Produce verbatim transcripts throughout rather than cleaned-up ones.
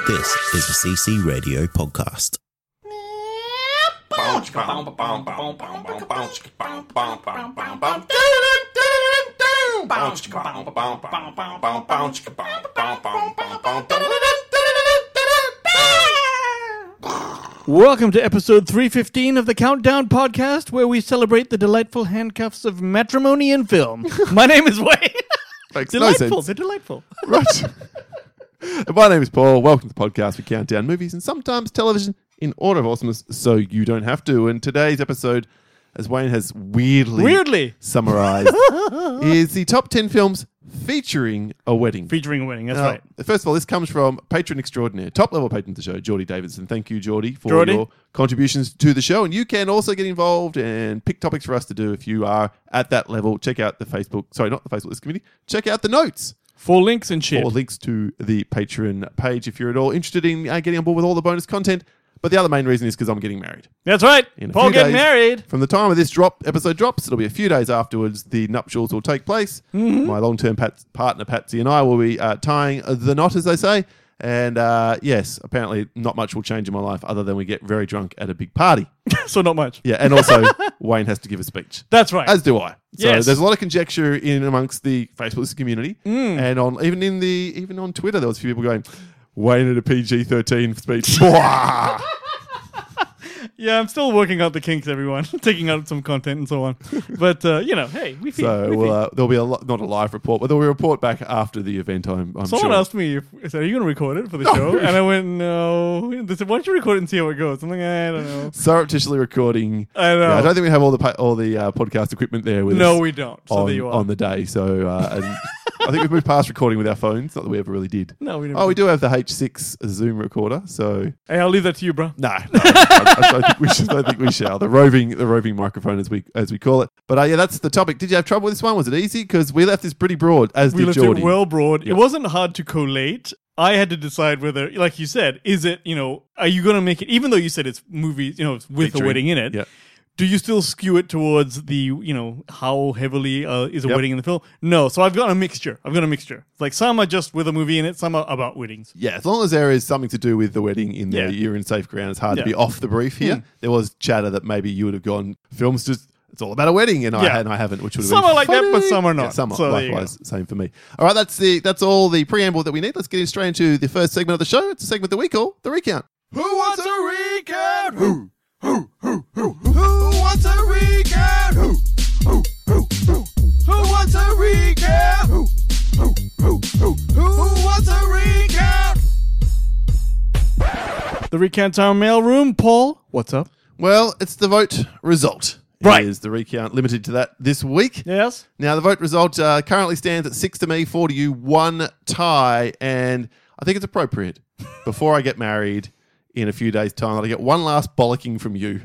This is a C C Radio podcast. Welcome to episode three fifteen of the Countdown Podcast, where we celebrate the delightful handcuffs of matrimony in film. My name is Wayne. Makes Delightful. no sense. They're delightful. Right. And my name is Paul. Welcome to the podcast. We count down movies and sometimes television in order of awesomeness, so you don't have to. And today's episode, as Wayne has weirdly, Weirdly. summarized, is the top ten films featuring a wedding. Featuring a wedding, that's Now, right. First of all, this comes from patron extraordinaire, top-level patron of the show, Geordie Davidson. Thank you, Geordie, for Geordie. your contributions to the show. And you can also get involved and pick topics for us to do if you are at that level. Check out the Facebook, sorry, not the Facebook list committee. Check out the notes. Full links and shit. Or links to the Patreon page if you're at all interested in uh, getting on board with all the bonus content. But the other main reason is because I'm getting married. That's right. In a Paul few getting days, married. From the time of this drop episode drops, it'll be a few days afterwards. The nuptials will take place. Mm-hmm. My long-term pat- partner Patsy and I will be uh, tying the knot, as they say. And uh, yes, apparently not much will change in my life other than we get very drunk at a big party. So not much. Yeah, and also Wayne has to give a speech. That's right. As do I. So Yes. there's a lot of conjecture in amongst the Facebook community, Mm. and on even in the even on Twitter, there was a few people going, "Wayne at a P G thirteen speech." Wah! Yeah, I'm still working out the kinks, everyone. Taking out some content and so on. But, uh, you know, hey, we feel. so we we'll, feel. uh, there'll be a lo- not a live report, but there'll be a report back after the event. I'm, I'm Someone sure. asked me, if, I said, are you going to record it for the No. show? And I went, no. They said, why don't you record it and see how it goes? I'm like, I don't know. Surreptitiously recording. I know. Yeah, I don't think we have all the pa- all the uh, podcast equipment there with No, us we don't. So on, there you are. on the day. So uh, and I think we've moved past recording with our phones. Not that we ever really did. No, we don't. Oh, we do have the H six Zoom recorder. So Hey, I'll leave that to you, bro. no, no I, I don't think we should. I don't think we shall. The roving, the roving microphone, as we as we call it. But uh, yeah, that's the topic. Did you have trouble with this one? Was it easy? Because we left this pretty broad, as We did left Geordie. it well broad. Yeah. It wasn't hard to collate. I had to decide whether, like you said, is it, you know, are you going to make it, even though you said it's movies, you know, it's with Featuring. a wedding in it, Yeah. do you still skew it towards the, you know, how heavily uh, is a Yep. wedding in the film? No. So I've got a mixture. I've got a mixture. Like some are just with a movie in it, some are about weddings. Yeah, as long as there is something to do with the wedding in there, Yeah. you're in safe ground. It's hard Yeah. to be off the brief here. Hmm. There was chatter that maybe you would have gone, films just, it's all about a wedding, and I Yeah. had, and I haven't, which would have Some been are like that, but funny. some are Yeah, not. some are So there you likewise, same for me. All right, that's the that's all the preamble that we need. Let's get straight into the first segment of the show. It's a segment that we call The Recount. Who wants a recount? Who? Who? Who? Who? Who wants a recount? Who? Who? Who? Who? Who wants a recount? Who? Who? Who? Who? Who wants a recount? The Recount Our Mailroom. Paul, what's up? Well, it's the vote result. Right. Is the recount limited to that this week? Yes? Now, the vote result uh, currently stands at six to me, four to you, one tie. And I think it's appropriate before I get married in a few days' time that I get one last bollocking from you.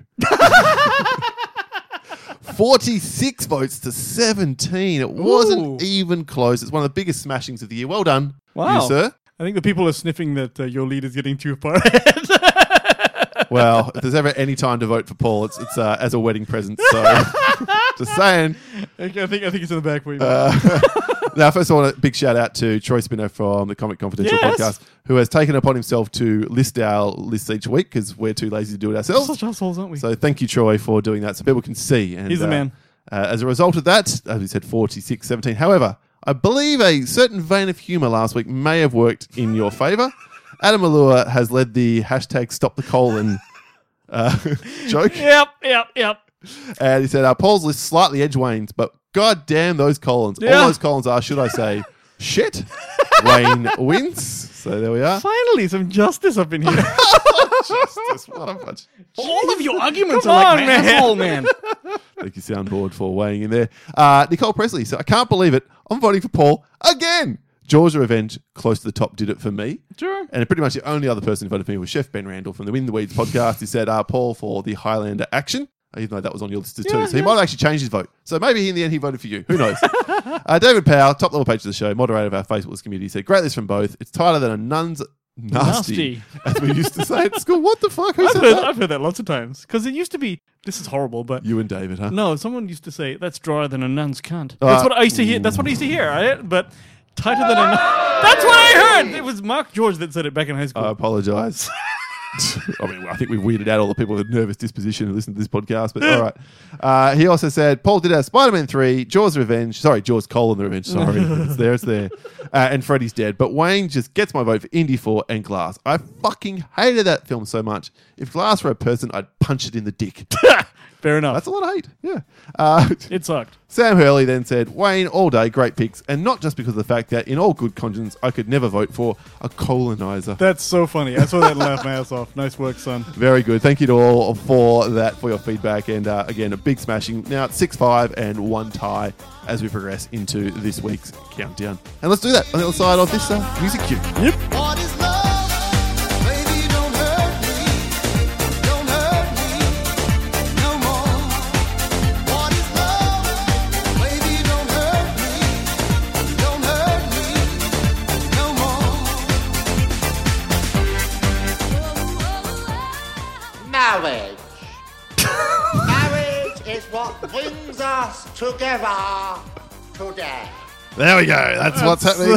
forty-six votes to seventeen. It wasn't Ooh. even close. It's one of the biggest smashings of the year. Well done, Wow. you, sir. I think the people are sniffing that uh, your lead is getting too far ahead. Well, if there's ever any time to vote for Paul, it's it's uh, as a wedding present. So, just saying. I think I think it's in the back for you. Uh, now, first of all, a big shout out to Troy Spinner from the Comic Confidential Yes. podcast, who has taken it upon himself to list our lists each week because we're too lazy to do it ourselves. Such assholes, aren't we? So thank you, Troy, for doing that so people can see. And, He's the uh, man. Uh, as a result of that, as we said, forty-six seventeen. However, I believe a certain vein of humour last week may have worked in your favour. Adam Allure has led the hashtag Stop the Colon uh, joke. Yep, yep, yep. And he said, uh, Paul's list slightly edge Wayne's, but god damn those colons. Yeah. All those colons are, should I say, shit. Wayne wins. So there we are. Finally, some justice up in here. Justice, what a bunch. All of your arguments Come are on, like man. my asshole, man. Thank you, soundboard, for weighing in there. Uh, Nicole Presley. So I can't believe it. I'm voting for Paul again. Georgia Revenge, close to the top, did it for me. Sure. And pretty much the only other person who voted for me was Chef Ben Randall from the Win the Weeds podcast. He said, uh, Paul for the Highlander action. Even though that was on your list too. Yeah, so he yeah. might have actually changed his vote. So maybe in the end he voted for you. Who knows? uh, David Powell, top level page of the show, moderator of our Facebook community, said, great list from both. It's tighter than a nun's nasty, Nasty. as we used to say at school. What the fuck? Who I've said heard, that? I've heard that lots of times. Because it used to be, this is horrible, but You and David, huh? no, someone used to say, that's drier than a nun's cunt. Uh, That's what I used to hear. That's what I used to hear, right? But tighter than a nun. That's what I heard. It was Mark George that said it back in high school. I apologise. I mean, I think we've weirded out all the people with a nervous disposition who listen to this podcast, but all right. Uh, he also said, Paul did our Spider-Man three, Jaws Revenge, sorry, Jaws colon the Revenge, sorry. it's there, it's there. Uh, and Freddy's Dead. But Wayne just gets my vote for Indy four and Glass. I fucking hated that film so much. If Glass were a person, I'd punch it in the dick. Fair enough. That's a lot of hate, yeah. Uh, It sucked. Sam Hurley then said, Wayne, all day, great picks, and not just because of the fact that in all good conscience, I could never vote for a colonizer. That's so funny. I saw that and laughed my ass off. Nice work, son. Very good. Thank you to all for that, for your feedback. And uh, again, a big smashing. Now it's six five and one tie as we progress into this week's countdown. And let's do that on the other side of this uh, music cue. Yep. What is love? Baby, don't hurt me. Don't hurt me no more. What is love? Baby, don't hurt me. Don't hurt me no more. Marriage. Marriage is what brings us together today. There we go. That's, what's happening.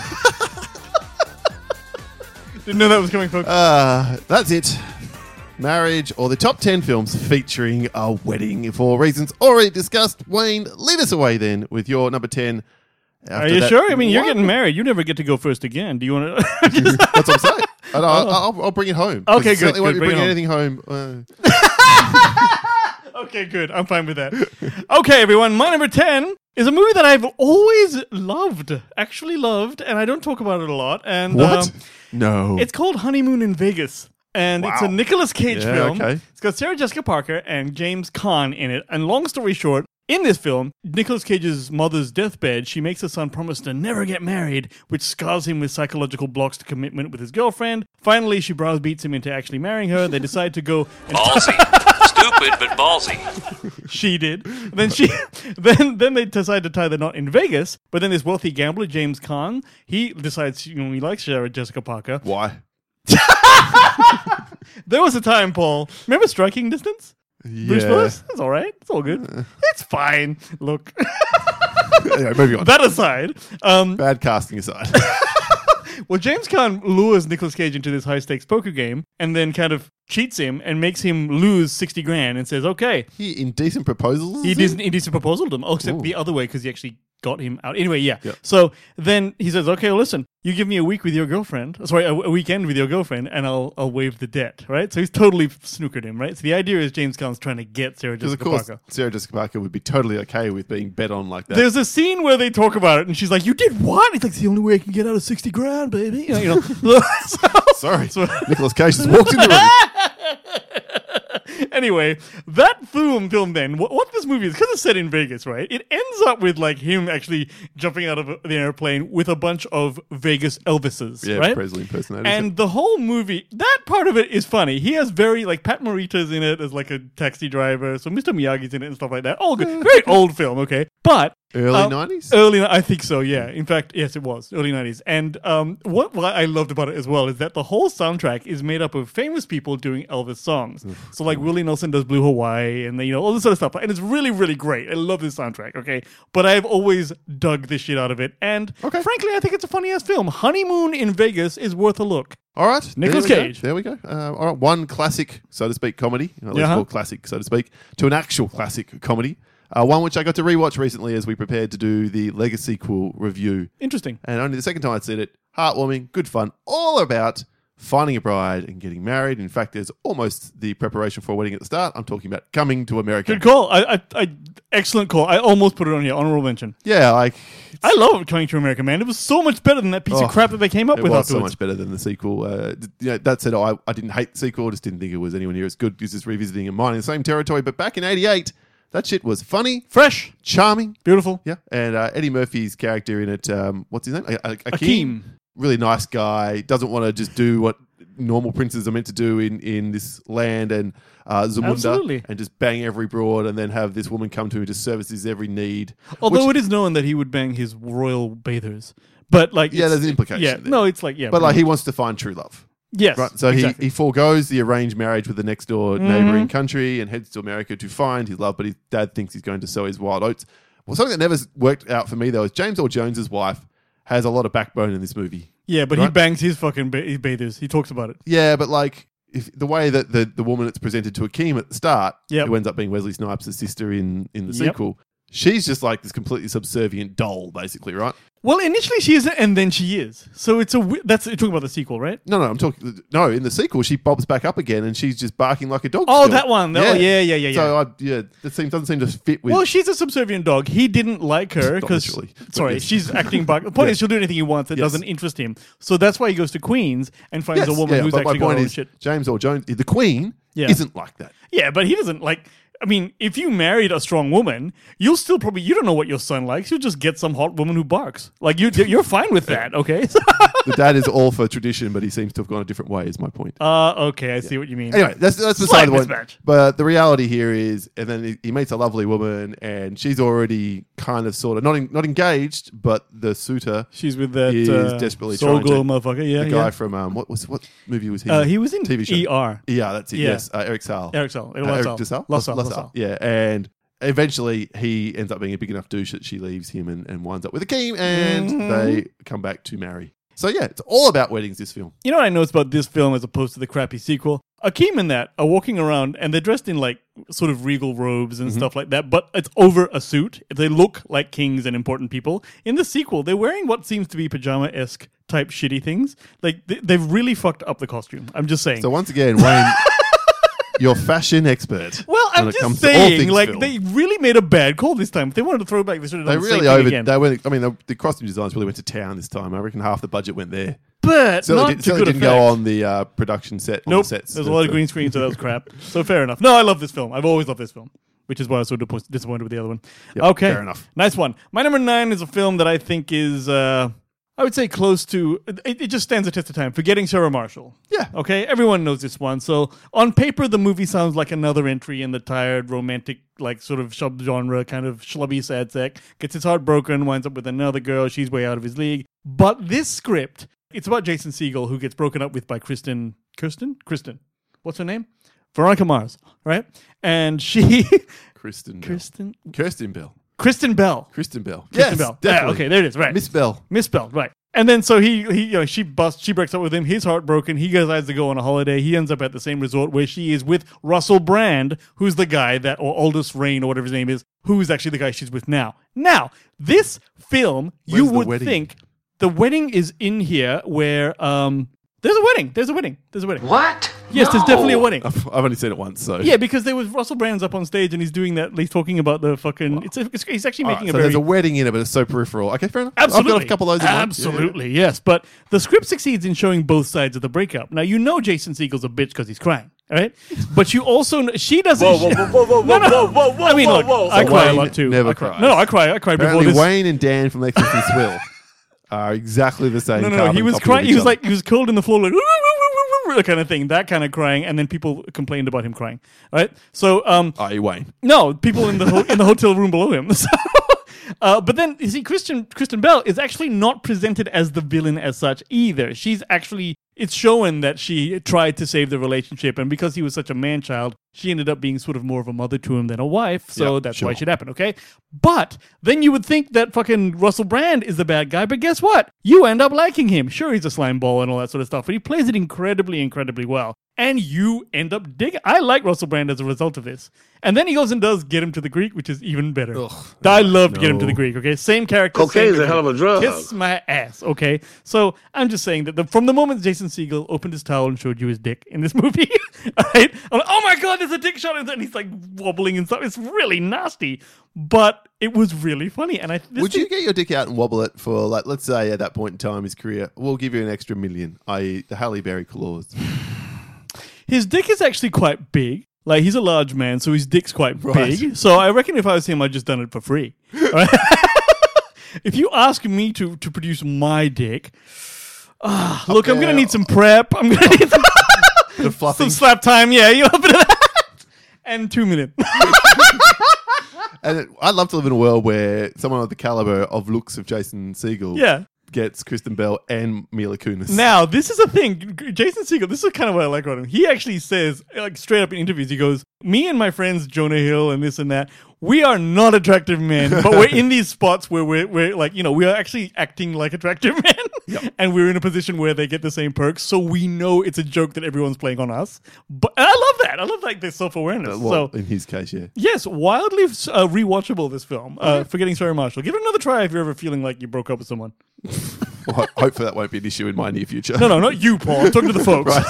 Didn't know that was coming, folks. uh, that's it. Marriage, or the top ten films featuring a wedding for reasons already discussed. Wayne, lead us away then with your number ten. Are you that- sure? I mean, you're What? getting married. You never get to go first again. Do you want to? That's what I'm saying. And I'll, I'll, I'll bring it home. 'Cause Okay, I good, certainly won't good. be Bring bringing it anything home. Uh, Okay, good. I'm fine with that. Okay, everyone. My number ten is a movie that I've always loved, actually loved, and I don't talk about it a lot. And what? um, no. it's called Honeymoon in Vegas. And it's a Wow. Nicolas Cage Yeah, film. okay. It's got Sarah Jessica Parker and James Caan in it. And long story short, in this film, Nicolas Cage's mother's deathbed, she makes her son promise to never get married, which scars him with psychological blocks to commitment with his girlfriend. Finally, she browbeats him into actually marrying her. They decide to go and Ballsy. Stupid, but ballsy. she did. Then she, then then they decide to tie the knot in Vegas. But then this wealthy gambler, James Caan, he decides you know he likes Sarah Jessica Parker. Why? There was a time, Paul. Remember Striking Distance? Bruce Yeah. Willis? That's all right. It's all good. It's fine. Look, Anyway, moving on. that aside, um, Bad casting aside. well, James Caan lures Nicolas Cage into this high stakes poker game, and then kind of cheats him and makes him lose sixty grand, and says, "Okay." He indecent proposals. He is didn't. He didn't propose to him. Oh, except Ooh. the other way because he actually got him out. Anyway, yeah. Yep. So then he says, "Okay, well, listen. You give me a week with your girlfriend. Sorry, a, a weekend with your girlfriend, and I'll I'll waive the debt." Right. So he's totally snookered him. Right. So the idea is James Caan's trying to get Sarah Because of Jessica course, Parker. Sarah Jessica Parker would be totally okay with being bet on like that. There's a scene where they talk about it, and she's like, "You did what?" It's like, "It's the only way I can get out of sixty grand, baby." You know. You know. so, Sorry, so- Nicolas Cage just walked in the room. Anyway, that film film then, what, what this movie is, because it's set in Vegas, right? It ends up with like him actually jumping out of the airplane with a bunch of Vegas Elvises, Yeah, right? Presley impersonators. And the whole movie, that part of it is funny. He has very, like, Pat Morita's in it as like a taxi driver. So Mister Miyagi's in it and stuff like that. All good. Very old film, okay? But Early uh, nineties? Early, I think so. Yeah. In fact, yes, it was early nineties. And um, what, what I loved about it as well is that the whole soundtrack is made up of famous people doing Elvis songs. So like Willie Nelson does Blue Hawaii, and you know all this sort of stuff. And it's really, really great. I love this soundtrack. Okay, but I've always dug the shit out of it. And Okay. frankly, I think it's a funny ass film. Honeymoon in Vegas is worth a look. All right. Nicolas there we Cage. Go. There we go. Uh, all right. One classic, so to speak, comedy, at least Yeah. called classic, so to speak, to an actual classic comedy. Uh, one which I got to rewatch recently as we prepared to do the Legacy sequel review. Interesting. And only the second time I'd seen it, heartwarming, good fun, all about finding a bride and getting married. In fact, there's almost the preparation for a wedding at the start. I'm talking about Coming to America. Good call. I, I, I, excellent call. I almost put it on here. Honorable mention. Yeah, like I love Coming to America, man. It was so much better than that piece Oh, of crap that they came up it with was so afterwards. much better than the sequel. Uh, d- you know, that said, I, I didn't hate the sequel. I just didn't think it was anywhere near as good. It's just revisiting a mine in the same territory. But back in eighty-eight, that shit was funny, Fresh, charming. beautiful. Yeah, and uh, Eddie Murphy's character in it, um, what's his name? A- A- Akeem. Akeem. Really nice guy. Doesn't want to just do what normal princes are meant to do in, in this land and uh, Zamunda, Absolutely. and just bang every broad, and then have this woman come to him who just services every need. Although Which- it is known that he would bang his royal bathers, but like Yeah, it's- there's an implication Yeah, there. no, it's like yeah, but like pretty he much. wants to find true love. yes, Right, so exactly. he, he foregoes the arranged marriage with the next door Mm-hmm. neighboring country and heads to America to find his love, but his dad thinks he's going to sow his wild oats. Well, something that never worked out for me, though, is James Earl Jones's wife has a lot of backbone in this movie. Yeah, but he Right? bangs his fucking ba- his bathers. He talks about it. Yeah, but like if the way that the, the woman that's presented to Akeem at the start, Yep. who ends up being Wesley Snipes' sister in, in the Yep. sequel, she's just like this completely subservient doll, basically, right? Well, initially she isn't, and then she is. So it's a wi- that's you're talking about the sequel, right? No, no, I'm talking. No, in the sequel, she bobs back up again, and she's just barking like a dog. Oh, still. that one. Oh, yeah, yeah, yeah, So, I, yeah, that seems doesn't seem to fit with. Well, she's a subservient dog. He didn't like her Not because literally, but sorry, yes. she's acting back. The point Yeah. is, she'll do anything he wants that Yes. doesn't interest him. So that's why he goes to Queens and finds yes, a woman yeah, who's but my actually got point her own is, shit. James Earl Jones, the Queen, Yeah. isn't like that. Yeah, but he doesn't like. I mean, if you married a strong woman, you'll still probably you don't know what your son likes. You'll just get some hot woman who barks. Like you, you're fine with that, okay? The dad is all for tradition, but he seems to have gone a different way. Is my point. uh, okay, I see what you mean. Anyway, that's that's Slight beside the point. mismatch. But the reality here is, and then he, he meets a lovely woman, and she's already kind of sort of not en- not engaged, but the suitor She's with that is uh, desperately soul trying glow to. motherfucker. Yeah, the guy yeah. from um, what was what movie was he? Uh, in? he was in T V show. E R. Yeah, that's it. Yeah. Yes, uh, Eric Salle. Eric Salle. Uh, LaSalle. Eric DeSalle? LaSalle. LaSalle. LaSalle. Yeah, and eventually he ends up being a big enough douche that she leaves him and, and winds up with Akeem, and Mm-hmm. they come back to marry. So yeah, it's all about weddings, this film. You know what I noticed about this film as opposed to the crappy sequel? Akeem and that are walking around and they're dressed in like sort of regal robes and stuff like that, but it's over a suit. They look like kings and important people. In the sequel, they're wearing what seems to be pajama-esque type shitty things. Like they, they've really fucked up the costume. I'm just saying. So once again, Wayne, you're fashion expert. well, when I'm it just comes to all saying, things like film. they really made a bad call this time. If they wanted to throw back, they should have They done the same really thing over. again. They went. I mean, the, the costume designs really went to town this time. I reckon half the budget went there. but So not it to certainly good didn't effect. go on the uh, production set. On Nope, the sets. there's a lot of green screen, so that was crap. So fair enough. No, I love this film. I've always loved this film, which is why I was so dis- disappointed with the other one. Yep, okay, fair enough. Nice one. My number nine is a film that I think is, uh, I would say, close to. It, it just stands the test of time. Forgetting Sarah Marshall. Yeah. Okay, everyone knows this one. So on paper, the movie sounds like another entry in the tired, romantic, like sort of sub-genre kind of schlubby sad sack. Gets his heart broken, winds up with another girl. She's way out of his league. But this script, it's about Jason Segel, who gets broken up with by Kristen. Kirsten? Kristen. What's her name? Veronica Mars, right? And she, Kristen. Bell. Kristen, Kirsten Bell. Kristen Bell, Kristen Bell. Kristen yes, Bell. Yeah, definitely. okay, there it is. Right, Miss Bell. misspelled. Right. And then so he, he, you know, she busts, she breaks up with him. He's heartbroken. He decides to go on a holiday. He ends up at the same resort where she is with Russell Brand, who's the guy that, or Aldous Rain, or whatever his name is, who's actually the guy she's with now. Now, this film, you Where's the would wedding? think the wedding is in here where, um, there's a wedding. There's a wedding. There's a wedding. What? Yes, there's definitely a wedding. I've, I've only seen it once, so Yeah, because there was Russell Brand's up on stage and he's doing that. He's talking about the fucking. It's, a, it's he's actually All making right, a so very there's a wedding in it, but it's so peripheral. Okay, fair enough. absolutely I've got a couple of those. In one. absolutely yes. But the script succeeds in showing both sides of the breakup. Now you know Jason Segel's a bitch because he's crying, all right? But you also know, she doesn't. Whoa, whoa, whoa, whoa, whoa, No, no. whoa, whoa, whoa, I mean, whoa, look, whoa. I So cry a Wayne lot too. never I cry. cries. No, I cry. I cried before Apparently, this. Wayne and Dan from Lexington and Swill are exactly the same. No, no, no. carbon He was copy of crying. each He was other. like he was curled in the floor, like that kind of thing, that kind of crying, and then people complained about him crying. Right? So, um, "Oh, you Wayne." no, people in the ho- in the hotel room below him. So, uh, but then you see, Kristen Kristen Bell is actually not presented as the villain as such either. She's actually. It's showing that she tried to save the relationship, and because he was such a man-child, she ended up being sort of more of a mother to him than a wife, so Yeah, that's sure. why it should happen, okay? But then you would think that fucking Russell Brand is the bad guy, but guess what? You end up liking him. Sure, he's a slime ball and all that sort of stuff, but he plays it incredibly, incredibly well. And you end up digging. I like Russell Brand as a result of this. And then he goes and does Get Him to the Greek, which is even better. I loved Get Him to the Greek, okay? Same character. Cocaine same is a hell of a drug. Kiss my ass, okay? So I'm just saying that the, from the moment Jason Segel opened his towel and showed you his dick in this movie, all right? I'm like, oh my God, there's a dick shot, and he's like wobbling and stuff. It's really nasty, but it was really funny. And I this Would thing- you get your dick out and wobble it for, like, let's say at that point in time in his career, we'll give you an extra million, that is, the Halle Berry clause. His dick is actually quite big. Like, he's a large man, so his dick's quite Right. big. So I reckon if I was him, I'd just done it for free. Right? If you ask me to, to produce my dick, ah, look, I'm going to there. need some prep. I'm going to need some, The some fluffing. slap time. Yeah, you know, a bit of that. And two minutes. And it, I'd love to live in a world where someone of the caliber of looks of Jason Segel Yeah. gets Kristen Bell and Mila Kunis. Now, this is a thing. Jason Segel, this is kind of what I like about him. He actually says, like straight up in interviews, he goes, Me and my friends, Jonah Hill and this and that, we are not attractive men, but we're in these spots where we're, we're like, you know, we are actually acting like attractive men. Yep. And we're in a position where they get the same perks. So we know it's a joke that everyone's playing on us. But and I love that. I love like this self-awareness. Uh, well, so in his case, yeah. yes, wildly uh, rewatchable, this film. Uh, Forgetting Sarah Marshall. Give it another try if you're ever feeling like you broke up with someone. Well, ho- hopefully that won't be an issue in my near future. No, no, not you, Paul. I'm talking to the folks. Right.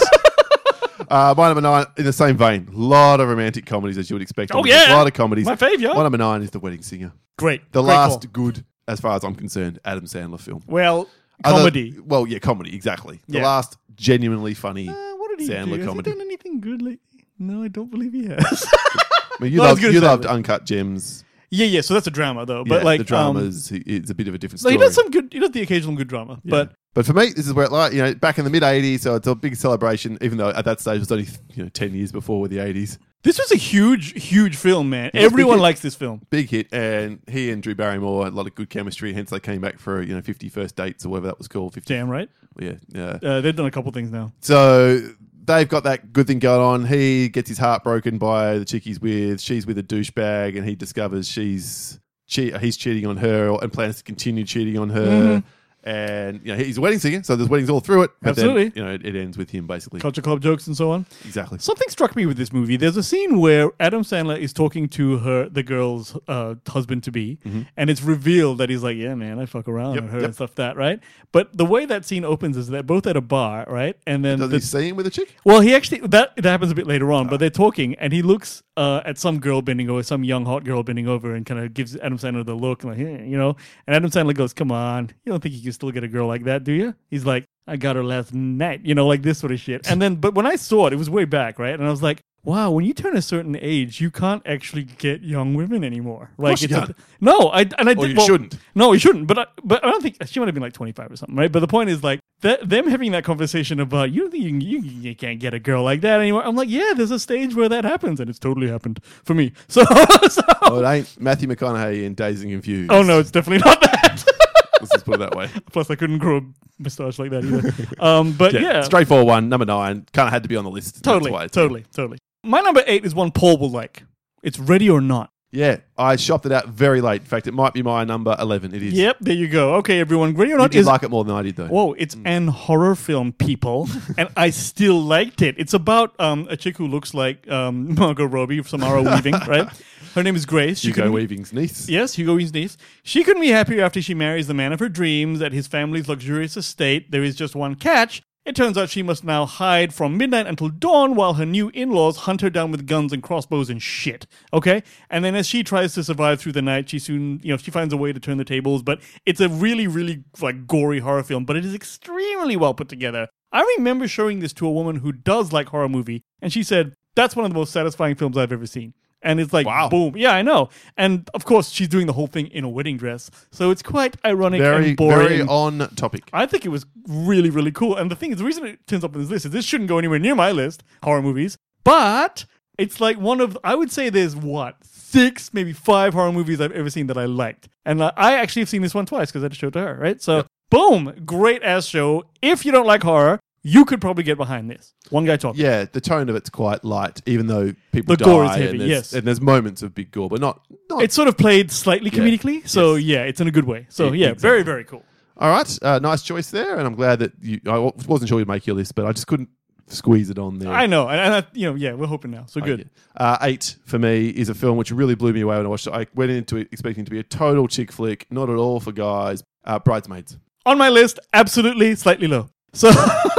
Uh, my number nine, in the same vein, a lot of romantic comedies as you would expect. Oh, yeah. A lot of comedies. My fave, yeah. My number nine is The Wedding Singer. Great. The Great last call. good, as far as I'm concerned, Adam Sandler film. Well, Other- comedy. well, yeah, comedy, exactly. The Yeah. last genuinely funny Uh, what did he Sandler do? comedy. Has he done anything good lately? No, I don't believe he has. I mean, you, Not as loved, good as you Sandler. loved Uncut Gems. yeah, yeah. So that's a drama, though. But Yeah, like the drama um, is it's a bit of a different so story. he does some good. He does the occasional good drama, but But for me, this is where it like you know back in the mid eighties, so it's a big celebration. Even though at that stage it was only you know ten years before the eighties, this was a huge, huge film, man. It was Everyone big hit. likes this film. big hit. And he and Drew Barrymore had a lot of good chemistry. Hence, they came back for you know fifty first dates or whatever that was called. fifty Damn right. Yeah, yeah. Uh, they've done a couple things now. So they've got that good thing going on. He gets his heart broken by the chick he's with. She's with a douchebag, and he discovers she's che- he's cheating on her and plans to continue cheating on her. Mm-hmm. And you know he's a wedding singer, so there's weddings all through it. But Absolutely. then, you know it, it ends with him basically. Culture Club jokes and so on. Exactly. Something struck me with this movie. There's a scene where Adam Sandler is talking to her, the girl's uh, husband to be, and it's revealed that he's like, "Yeah, man, I fuck around Yep, with her yep. and stuff that, right?" But the way that scene opens is they're both at a bar, right? And then Does the, he see him with a chick? well, he actually that it happens a bit later on, but they're talking, and he looks uh, at some girl bending over, some young hot girl bending over, and kind of gives Adam Sandler the look, like, hey, you know. And Adam Sandler goes, "Come on, you don't think you can still get a girl like that, do you?" He's like, "I got her last night," you know, like this sort of shit. And then, but when I saw it, it was way back, right? And I was like, wow, when you turn a certain age, you can't actually get young women anymore. Like, course you it's a- can't. no, I and I Or did. you well, shouldn't. No, you shouldn't. But I, but I don't think she might have been like twenty-five or something, right? But the point is like that them having that conversation about you don't think you, can, you you can't get a girl like that anymore. I'm like, yeah, there's a stage where that happens, and it's totally happened for me. So, so Oh, it ain't Matthew McConaughey in Dazed and Confused. oh no, it's definitely not that. Let's just put it that way. Plus, I couldn't grow a moustache like that either. Um, but Yeah, yeah, straightforward one. Number nine kind of had to be on the list. totally, That's why it's- totally, totally. My number eight is one Paul will like. It's Ready or Not. Yeah, I shopped it out very late. In fact, it might be my number eleven. It is. Yep, there you go. Okay, everyone, Ready or You Not did is like it more than I did, though. whoa, it's an horror film, people, and I still liked it. It's about um, a chick who looks like um, Margot Robbie from Samara Weaving, right? Her name is Grace. She Hugo couldn't- Weaving's niece. Yes, Hugo Weaving's niece. She couldn't be happier after she marries the man of her dreams at his family's luxurious estate. There is just one catch. It turns out she must now hide from midnight until dawn while her new in-laws hunt her down with guns and crossbows and shit. Okay? And then as she tries to survive through the night, she soon, you know, she finds a way to turn the tables. But it's a really, really like gory horror film, but it is extremely well put together. I remember showing this to a woman who does like horror movie, and she said, that's one of the most satisfying films I've ever seen. And it's like, Wow. boom. Yeah, I know. And of course, she's doing the whole thing in a wedding dress. So it's quite ironic Very, and boring. very on topic. I think it was really, really cool. And the thing is, the reason it turns up on this list is this shouldn't go anywhere near my list, horror movies. But it's like one of, I would say there's what, six, maybe five horror movies I've ever seen that I liked. And uh, I actually have seen this one twice because I had to show it to her, right? So, boom, great ass show. If you don't like horror, you could probably get behind this. One guy talking. Yeah, the tone of it's quite light, even though people The die. gore is heavy, and there's, yes. And there's moments of big gore, but not... not It's sort of played slightly Yeah. comedically. So, Yes. yeah, it's in a good way. So, Yeah, yeah, exactly. very, very cool. All right, uh, nice choice there, and I'm glad that you... I w- wasn't sure you'd make your list, but I just couldn't squeeze it on there. I know. And, and I, you know, yeah, we're hoping now. So good. Uh, eight for me is a film which really blew me away when I watched it. I went into it expecting it to be a total chick flick, not at all for guys. Uh, Bridesmaids. On my list, absolutely slightly low. So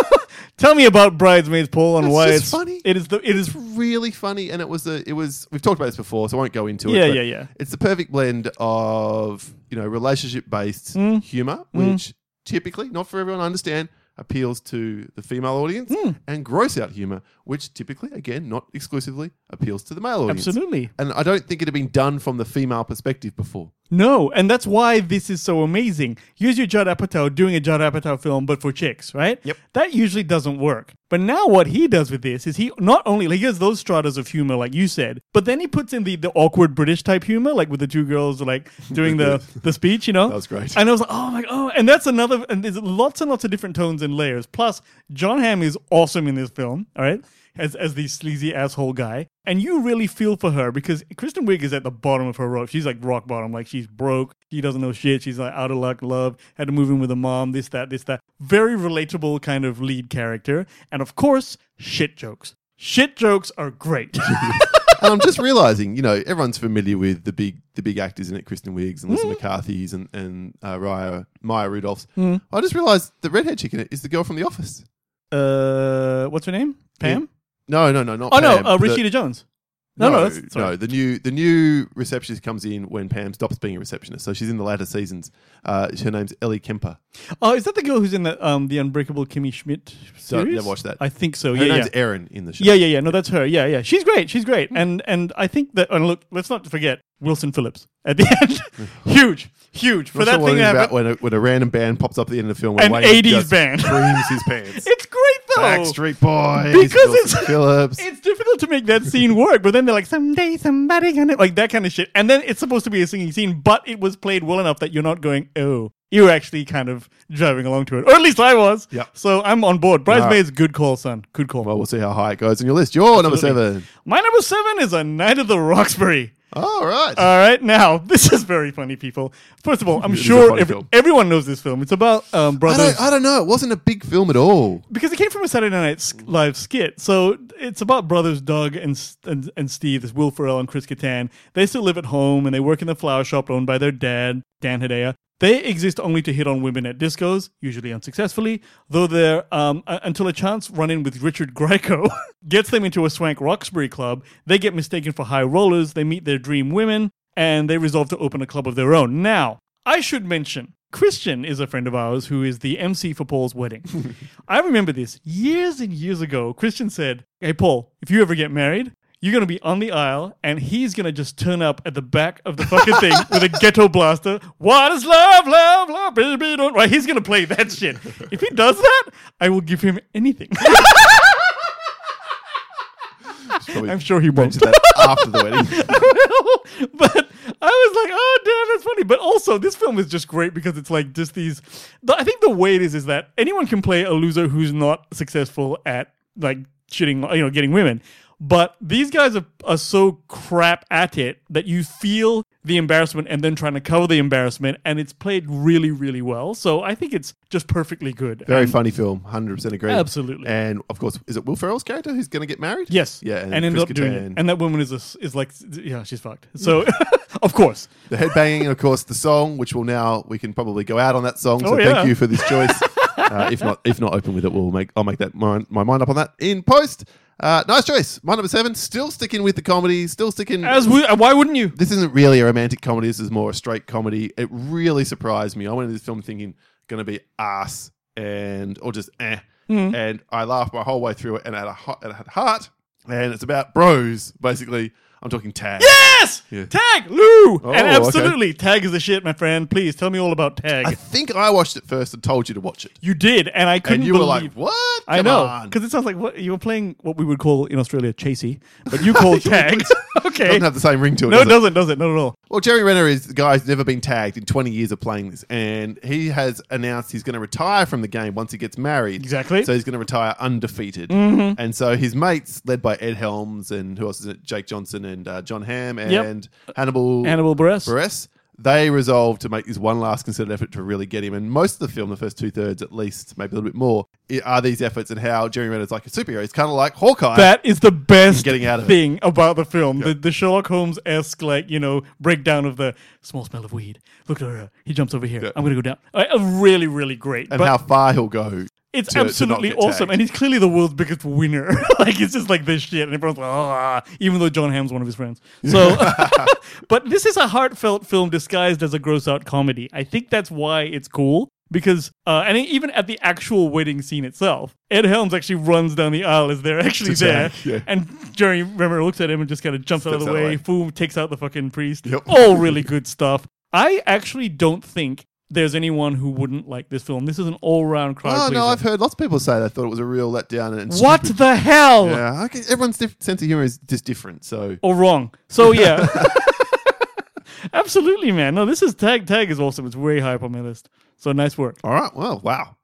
tell me about Bridesmaids, Paul, and It's why just it's funny. It is the it is Really funny, and it was a, it was. We've talked about this before, so I won't go into Yeah, it. but yeah, yeah. It's the perfect blend of you know relationship based Mm. humor, which typically, not for everyone, I understand, appeals to the female audience, Mm. and gross out humor, which typically, again, not exclusively, appeals to the male audience. absolutely. And I don't think it had been done from the female perspective before. No, and that's why this is so amazing. Here's your Judd Apatow doing a Judd Apatow film, but for chicks, right? Yep. That usually doesn't work. But now what he does with this is he not only, like, he has those stratas of humor, like you said, but then he puts in the, the awkward British type humor, like with the two girls, like, doing the, the speech, you know? That was great. And I was like, oh my God, oh. And that's another, and there's lots and lots of different tones and layers. Plus, John Hamm is awesome in this film, all right? as as the sleazy asshole guy, and you really feel for her because Kristen Wiig is at the bottom of her rope. She's like rock bottom, like she's broke. She doesn't know shit. She's like out of luck, love, had to move in with a mom, this, that, this, that. Very relatable kind of lead character, and of course, shit jokes. Shit jokes are great. And I'm just realizing, you know, everyone's familiar with the big the big actors in it, Kristen Wiig's and Melissa Mm. McCarthy's and, and uh, Raya, Maya Rudolph's. Mm. I just realized the redhead chick in it is the girl from The Office. Uh, what's her name? Pam? No, no, no, not Oh Pam. no, uh, The- Rashida Jones. No, no, that's, sorry. no. The new the new receptionist comes in when Pam stops being a receptionist. So she's in the latter seasons. Uh, her name's Ellie Kemper. Oh, is that the girl who's in the um the Unbreakable Kimmy Schmidt So, series? yeah, watch that. I think so. Her yeah, name's yeah. Erin in the show. Yeah, yeah, yeah. No, that's her. Yeah, yeah. She's great. She's great. And and and I think that. And look, let's not forget Wilson Phillips at the end. Huge, huge for Not that sure what thing it to is about happen. when a, when a random band pops up at the end of the film. when An Wayne eighties just band. creams his pants. It's great though. Backstreet Boys, Because Wilson it's- Phillips. It's difficult to make that scene work, but then they're like, someday somebody gonna like that kind of shit. And then it's supposed to be a singing scene, but it was played well enough that you're not going, oh, you're actually kind of driving along to it. Or at least I was. Yeah. So I'm on board. Bridesmaids, good call, son. Good call. Well, we'll see how high it goes on your list. Your number Absolutely. seven. My number seven is A Night at the Roxbury. All right. All right, now this is very funny, people. First of all, I'm It is a sure funny every, film. everyone knows this film. It's about um, I brothers don't, I don't know. It wasn't a big film at all. because it came from a Saturday Night S- Live skit. So it's about brothers Doug and, S- and and Steve. This Will Ferrell and Chris Kattan. They still live at home and they work in the flower shop owned by their dad, Dan Hedaya. They exist only to hit on women at discos, usually unsuccessfully, though they're, um, uh, until a chance run-in with Richard Grieco gets them into a swank Roxbury club. They get mistaken for high rollers, they meet their dream women, and they resolve to open a club of their own. Now, I should mention, Christian is a friend of ours who is the M C for Paul's wedding. I remember this. Years and years ago, Christian said, hey, Paul, if you ever get married, you're going to be on the aisle, and he's going to just turn up at the back of the fucking thing with a ghetto blaster. What is love, love, love, baby, don't... Right, he's going to play that shit. If he does that, I will give him anything. Probably I'm sure he won't. mentioned that after the wedding. But I was like, oh, damn, that's funny. But also, this film is just great because it's like just these... The, I think the way it is is that anyone can play a loser who's not successful at, like, shitting, you know, getting women. But these guys are, are so crap at it that you feel the embarrassment and then trying to cover the embarrassment, and it's played really, really well. So I think it's just perfectly good. Very And- funny film. one hundred percent agree. Absolutely. And, of course, is it Will Ferrell's character who's going to get married? Yes. Yeah. And, end Chris up doing it. Kattan. And that woman is a, is like, yeah, she's fucked. So, of course. The headbanging, and of course, the song, which will now, we can probably go out on that song. So Oh, yeah. thank you for this choice. uh, if not, if not open with it, we'll make, I'll make that mind, my mind up on that in post. Uh, nice choice. My number seven, still sticking with the comedy, still sticking. As we, why wouldn't you? This isn't really a romantic comedy. This is more a straight comedy. It really surprised me. I went into this film thinking going to be ass and or just eh, Mm-hmm. and I laughed my whole way through it. And it had a hot, it had heart, and it's about bros. Basically, I'm talking Tag. Yes! Yeah. Tag! Lou! Oh, and absolutely, Tag is the shit, my friend. Please tell me all about Tag. I think I watched it first and told you to watch it, you did, and I couldn't and you were believe... like, "What? I Come know, on." because it sounds like what you were playing what we would call in Australia chasey, but you called Tag. Okay. Doesn't have the same ring to it. no, it does it? doesn't, does it? Not at all. Well, Jerry Renner is the guy who's never been tagged in twenty years of playing this, and he has announced he's going to retire from the game once he gets married. Exactly. So he's going to retire undefeated. Mm-hmm. And so his mates, led by Ed Helms and who else is it? Jake Johnson and uh, John Hamm and Yep. Hannibal Hannibal Buress. Buress, they resolved to make this one last considered effort to really get him. And most of the film, the first two thirds at least, maybe a little bit more, i- are these efforts and how Jerry Renner's like a superhero. He's kind of like Hawkeye. That is the best Getting out of it. thing about the film. The, the Sherlock Holmes-esque, like, you know, breakdown of the small smell of weed. Look at her. He jumps over here. Yeah. I'm going to go down. Uh, really, really great. and But how far he'll go. it's to- to not absolutely get awesome. tagged. And he's clearly the world's biggest winner. Like, it's just like this shit. And everyone's like, ah, even though John Hamm's one of his friends. So, but this is a heartfelt film disguised as a gross out comedy. I think that's why it's cool. Because, uh, and even at the actual wedding scene itself, Ed Helms actually runs down the aisle as they're actually To there. tag, yeah. And Jerry Renner looks at him and just kind of jumps out of Steps the out of way. the way. Boom, takes out the fucking priest. Yep. All really good stuff. I actually don't think there's anyone who wouldn't like this film. This is an all-round crowd Oh, pleaser. no, I've heard lots of people say they thought it was a real letdown. And What stupid. the hell? Yeah, okay. Everyone's diff- sense of humor is just different. So Or wrong. So yeah. Absolutely, man. No, this is Tag. Tag is awesome. It's way high up on my list. So nice work. all right, well, wow,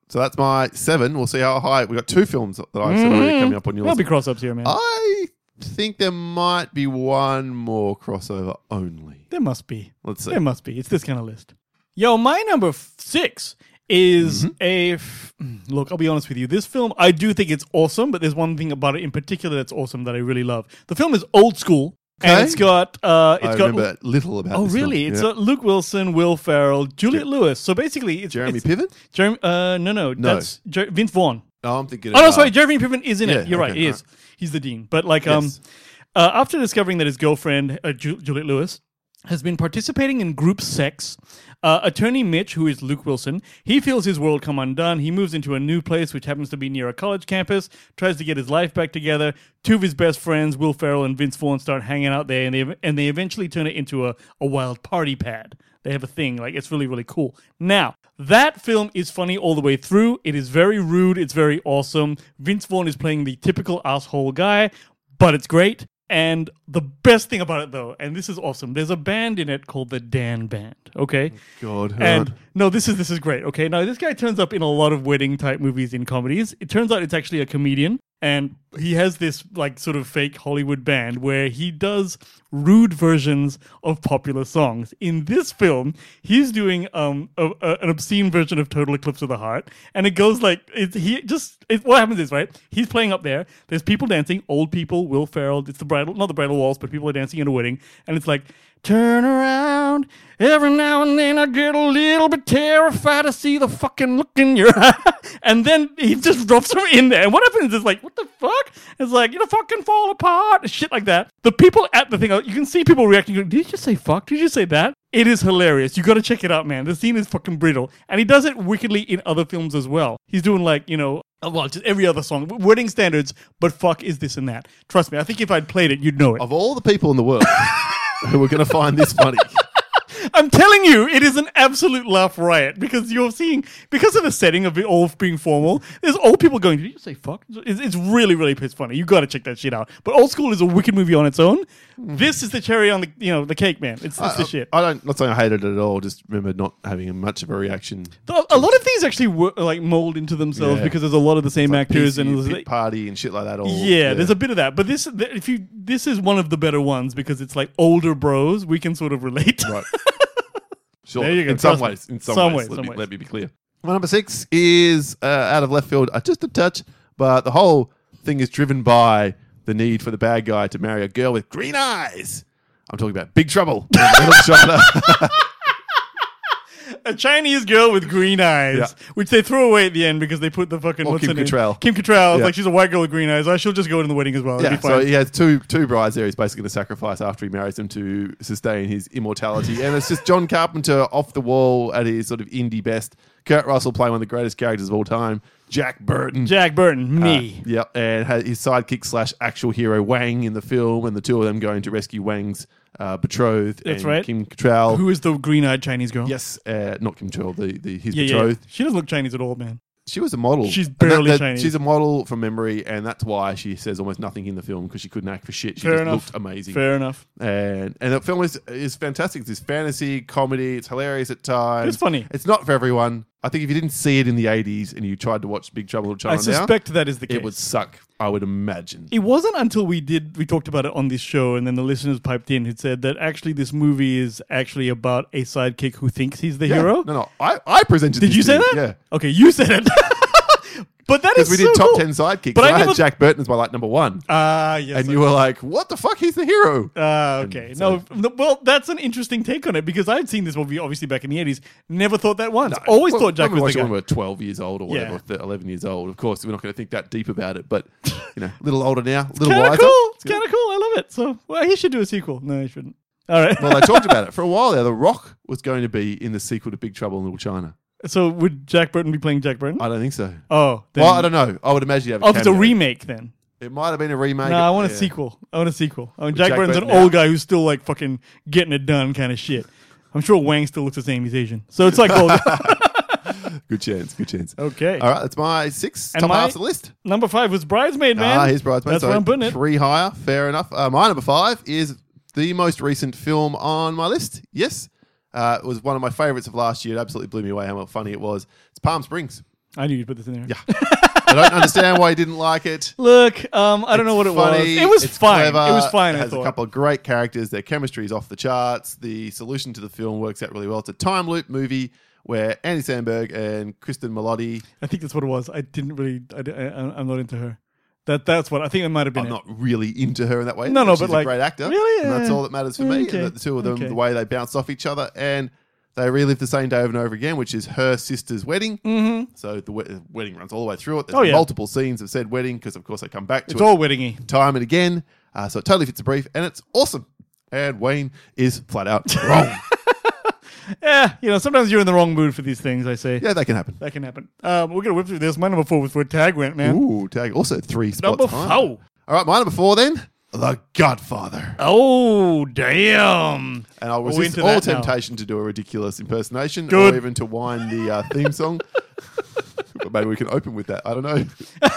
So that's my seven. We'll see how high. We've got two films that I've said already coming up on yours. There'll be cross-ups here, man. I think there might be one more crossover only. There must be. Let's see. There must be. It's this kind of list. Yo, my number f- six is Mm-hmm. a... F- Look, I'll be honest with you. This film, I do think it's awesome, but there's one thing about it in particular that's awesome that I really love. The film is old school. Okay. And it's got... Uh, it's I got remember little about Oh, this really? film. It's Yeah. uh, Luke Wilson, Will Ferrell, Juliette Lewis. So basically, it's Jeremy it's, Piven? Jeremy, uh, no, no, No. that's Jer- Vince Vaughn. Oh, I'm thinking Oh no, of, sorry, uh, Jeremy Piven is in yeah, it. You're right, okay, he is. alright. He's the dean. But like, um, Yes. uh, after discovering that his girlfriend, uh, Ju- Juliette Lewis, has been participating in group sex, uh, attorney Mitch, who is Luke Wilson, he feels his world come undone. He moves into a new place, which happens to be near a college campus, tries to get his life back together. Two of his best friends, Will Ferrell and Vince Vaughn, start hanging out there, and they and they eventually turn it into a, a wild party pad. They have a thing, like, it's really, really cool. Now, that film is funny all the way through. It is very rude. It's very awesome. Vince Vaughn is playing the typical asshole guy, but it's great. And the best thing about it, though, and this is awesome, there's a band in it called the Dan Band, okay? God, And alright. no, this is this is great, okay? Now, this guy turns up in a lot of wedding-type movies in comedies. It turns out it's actually a comedian, and he has this, like, sort of fake Hollywood band where he does rude versions of popular songs. In this film, he's doing um a, a, an obscene version of Total Eclipse of the Heart, and it goes like, it, he just, it, what happens is, right, he's playing up there, there's people dancing, old people, Will Ferrell, it's the bridal, not the bridal waltz, but people are dancing at a wedding, and it's like, turn around, every now and then I get a little bit terrified to see the fucking look in your eye. And then he just drops them in there. And what happens is like, what the fuck? It's like, you know, fucking fall apart, shit like that. The people at the thing, you can see people reacting, going, did you just say fuck? Did you say that? It is hilarious. You got to check it out, man. The scene is fucking brutal. And he does it wickedly in other films as well. He's doing like, you know, well, just every other song, wedding standards, but fuck is this and that. Trust me, I think if I'd played it, you'd know it. Of all the people in the world who are going to find this funny, I'm telling you, it is an absolute laugh riot because you're seeing, because of the setting of it all being formal, there's old people going, did you say fuck? It's, it's really, really piss funny. You got to check that shit out. But Old School is a wicked movie on its own. This is the cherry on the, you know, the cake, man. It's, it's I, the shit. I don't. Not saying I hated it at all. Just remember not having much of a reaction. A a lot of these actually work, like mold into themselves Yeah. because there's a lot of the same Like actors P C, and Pit party and shit like that. All yeah, there's a bit of that. But this, if you, this is one of the better ones because it's like older bros. We can sort of relate. right. Sure. There you go. In some Trust me. ways. In some, Some ways. ways, Let, some me, ways. let me be clear. My number six is uh, out of left field, uh, just a touch, but the whole thing is driven by the need for the bad guy to marry a girl with green eyes. I'm talking about Big Trouble in Little China. A Chinese girl with green eyes, Yeah. which they throw away at the end because they put the fucking Or what's Kim her name? Cattrall. Kim Cattrall. Yeah. Like she's a white girl with green eyes. Oh, she'll just go in the wedding as well. It'll Yeah, be fine. so he has two two brides there. He's basically going to sacrifice after he marries them to sustain his immortality. And it's just John Carpenter off the wall at his sort of indie best. Kurt Russell playing one of the greatest characters of all time. Jack Burton. Jack Burton, me. Uh, yep, and had his sidekick slash actual hero Wang in the film, and the two of them going to rescue Wang's uh, betrothed. That's and right. Kim Cattrall. Who is the green-eyed Chinese girl? Yes, uh, not Kim Cattrall, the, the his yeah, yeah. betrothed. She doesn't look Chinese at all, man. She was a model. She's And that- barely that- Chinese. She's a model from memory, and that's why she says almost nothing in the film because she couldn't act for shit. She Fair just enough. looked amazing. Fair enough. And and the film is is fantastic. It's this fantasy comedy. It's hilarious at times. It's funny. It's not for everyone. I think if you didn't see it in the eighties and you tried to watch Big Trouble in Little I China now, suspect that is the case. it would suck. I would imagine. It wasn't until we did we talked about it on this show, and then the listeners piped in who said that actually this movie is actually about a sidekick who thinks he's the Yeah. hero. No, no. I, I presented. Did this you to say that? Yeah. Okay, you said it. But that is Because we did so top cool. ten sidekicks. But and I I, never- had Jack Burton as my like number one, Ah, yes. and I- you were like, "What the fuck? He's the hero." Ah, okay. And No, so- no, well, that's an interesting take on it because I'd seen this movie obviously back in the eighties. Never thought that once. Always Well, thought Jack when we was watched the it guy. when we were twelve years old or whatever, Yeah. or th- eleven years old. Of course, we're not going to think that deep about it, but you know, a little older now, a little Kind of wiser. cool. It's kind of cool. I love it. So, well, he should do a sequel. No, he shouldn't. All right. Well, they talked about it for a while there. The Rock was going to be in the sequel to Big Trouble in Little China. So, would Jack Burton be playing Jack Burton? I don't think so. oh, then, Well, I don't know. I would imagine you have. A oh, if it's a cameo. remake, then. It might have been a remake. No, I want a Yeah. sequel. I want a sequel. I want Jack, Jack Burton's Burton an old now? guy who's still like fucking getting it done, kind of shit. I'm sure Wang still looks the same. He's Asian, so it's like old. Good chance. Good chance. Okay. All right, that's my six. And top my- half of the list. Number five was Bridesmaid, man. Ah, here's Bridesmaid. That's so where I'm putting it. Three higher. Fair enough. Uh, my number five is the most recent film on my list. Yes. Uh, it was one of my favorites of last year. It absolutely blew me away how funny it was. It's Palm Springs. I knew you'd put this in there. Yeah. I don't understand why you didn't like it. Look, um, I don't know what it Funny, was. It was it's fine. clever, It was fine. It I has thought. a couple of great characters. Their chemistry is off the charts. The solution to the film works out really well. It's a time loop movie where Andy Samberg and Kristen Milotti. I think that's what it was. I didn't really. I, I, I'm not into her. That that's what I think. It might have been. I'm it. not really into her in that way. No, no, She's but a like- great actor. Really? And that's Yeah. all that matters for me. Okay. And the two of them, Okay. the way they bounce off each other, and they relive the same day over and over again, which is her sister's wedding. Mm-hmm. So the we- wedding runs all the way through it. There's Oh, yeah. multiple scenes of said wedding because, of course, they come back to It's it all weddingy. time and again. Uh, so it totally fits the brief, and it's awesome. And Wayne is flat out wrong. Yeah, you know, sometimes you're in the wrong mood for these things. I say. Yeah, that can happen. That can happen. Um, we're gonna whip through this. My number four was where Tag went, man. Ooh, tag. Also three spots Number high. four. All right, my number four then. The Godfather. Oh, damn. And I'll We're resist into all that now. temptation to do a ridiculous impersonation Good. or even to whine the uh, theme song. But maybe we can open with that. I don't know.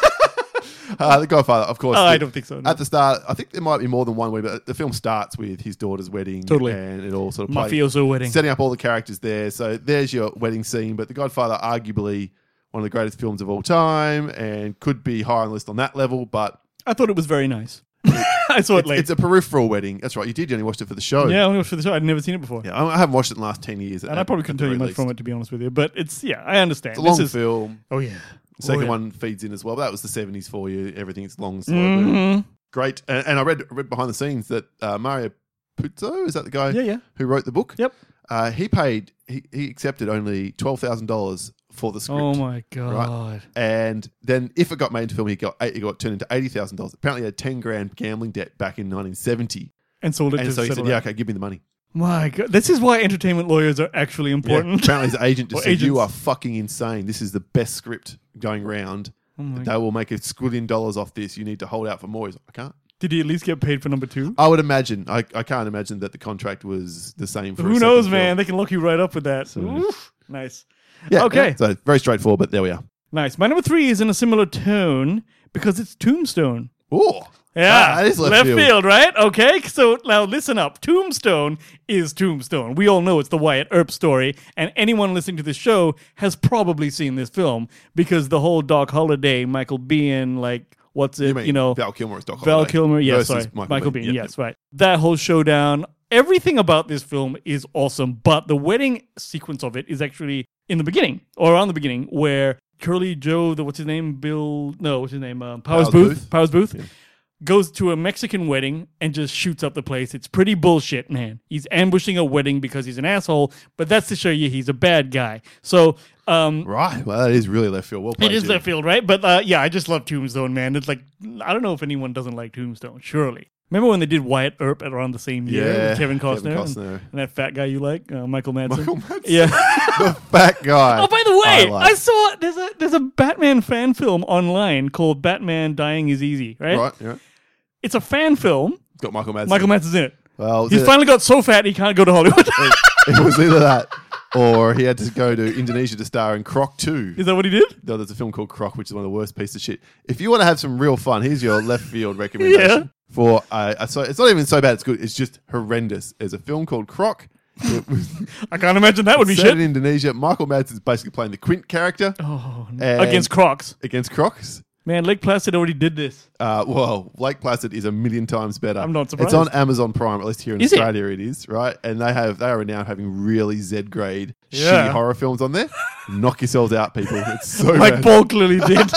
uh, the Godfather, of course. Oh, the- I don't think so, no. At the start, I think there might be more than one way, but the film starts with his daughter's wedding. Totally. And it all sort of plays- Mafioso wedding. setting up all the characters there. So there's your wedding scene. But The Godfather, arguably one of the greatest films of all time and could be high on the list on that level. But I thought it was very nice. I saw it it's, late. it's a peripheral wedding. That's right. You did. You only watched it for the show. yeah, I only watched for the show. I'd never seen it before. Yeah, I I haven't watched it in the last ten years. And I probably couldn't tell you much from it, to be honest with you. But it's, yeah, I understand. It's a long this is, film. Oh, yeah. The second Oh, yeah. one feeds in as well. But that was the seventies for you. Everything's long, slow. Mm-hmm. Great. And, and I read read behind the scenes that uh, Mario Puzo, is that the guy Yeah, yeah. who wrote the book? Yep. Uh, he paid, he, he accepted only twelve thousand dollars for the script. Oh, my God. And then if it got made into film, he got eight, he got turned into eighty thousand dollars. Apparently he had ten grand gambling debt back in nineteen seventy. And sold it And to so he settle said, yeah, that. okay, give me the money. My God. This is why entertainment lawyers are actually Yeah. important. Apparently his agent just Or said, you agents. are fucking insane. This is the best script going round. Oh my They will make a squillion dollars off this. You need to hold out for more. He's like, I can't. Did he at least get paid for number two? I would imagine. I, I can't imagine that the contract was the same for a Who second knows, film. man? They can lock you right up with that. Oof. Nice. Yeah, Okay. yeah. So very straightforward, but there we are. Nice. My number three is in a similar tone because it's Tombstone. Oh, Yeah, that is left, left field. field. right? Okay, so now listen up. Tombstone is Tombstone. We all know it's the Wyatt Earp story, and anyone listening to this show has probably seen this film because the whole Doc Holliday, Michael Biehn, like what's it? You, mean You, know, Val Kilmer is Doc Val Holliday Kilmer. Yeah, versus sorry, Michael, Michael Biehn. Biehn. Yep, yes, right. That whole showdown. Everything about this film is awesome, but the wedding sequence of it is actually in the beginning or around the beginning where Curly Joe, the what's his name, Bill? No, what's his name? Um, Powers, Powers Booth. Booth. Powers Booth. Goes to a Mexican wedding and just shoots up the place. It's pretty bullshit, man. He's ambushing a wedding because he's an asshole, but that's to show you he's a bad guy. So, um, Right. Well, that is really left field. Well played. it is Jim. left field, right? But uh, yeah, I just love Tombstone, man. It's like, I don't know if anyone doesn't like Tombstone, surely. Remember when they did Wyatt Earp at around the same year Yeah, with Kevin Costner, Kevin and- Costner. And, that fat guy you like, uh, Michael Madsen? Michael Madsen. Yeah. The fat guy. Oh, by the way, I like. I saw there's a there's a Batman fan film online called Batman Dying is Easy, right? Right. Yeah. It's a fan film. It's got Michael Madsen. Michael Madsen's in it. Well, He's it- finally got so fat he can't go to Hollywood. it, it was either that or he had to go to Indonesia to star in Croc two. Is that what he did? No, there's a film called Croc, which is one of the worst pieces of shit. If you want to have some real fun, here's your left field recommendation. Yeah. For uh, uh, so it's not even so bad. It's good. It's just horrendous. There's a film called Croc. It was I can't imagine that would be set shit. in Indonesia. Michael Madsen's basically playing the Quint character Oh, no. And- Against Crocs. against Crocs. Man, Lake Placid already did this. Uh, well, Lake Placid is a million times better. I'm not It's surprised. on Amazon Prime, at least here in Is it? Australia. It is right, and they have they are now having really Z grade Yeah. shitty horror films on there. Knock yourselves out, people. It's so Like bad. Paul clearly did.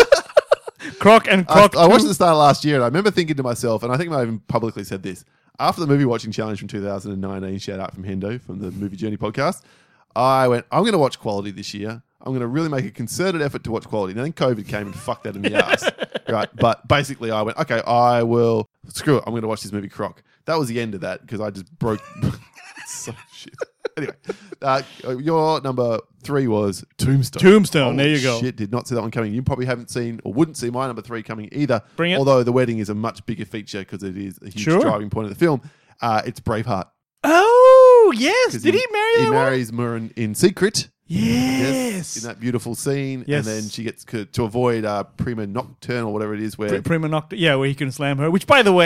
Croc and I, Croc. I watched two. the start of last year, and I remember thinking to myself, and I think I even publicly said this after the movie watching challenge from two thousand nineteen. Shout out from Hendo from the Movie Journey podcast. I went, I'm going to watch quality this year. I'm going to really make a concerted effort to watch quality. And then COVID came and fucked that in the ass. Right. But basically, I went, okay, I will, screw it. I'm going to watch this movie Croc. That was the end of that because I just broke. so shit. Anyway, uh, your number three was Tombstone. Tombstone, Holy there you go. Shit, did not see that one coming. You probably haven't seen or wouldn't see my number three coming either. Bring it. Although the wedding is a much bigger feature because it is a huge Sure. driving point of the film. Uh, it's Braveheart. Oh, yes. 'Cause Did he, marry that He woman? marries Murin in secret. Yes. In that beautiful scene. Yes. And then she gets to, to avoid uh, prima nocturne or whatever it is where Pri- Prima Nocta. Yeah, where he can slam her. Which, by the way,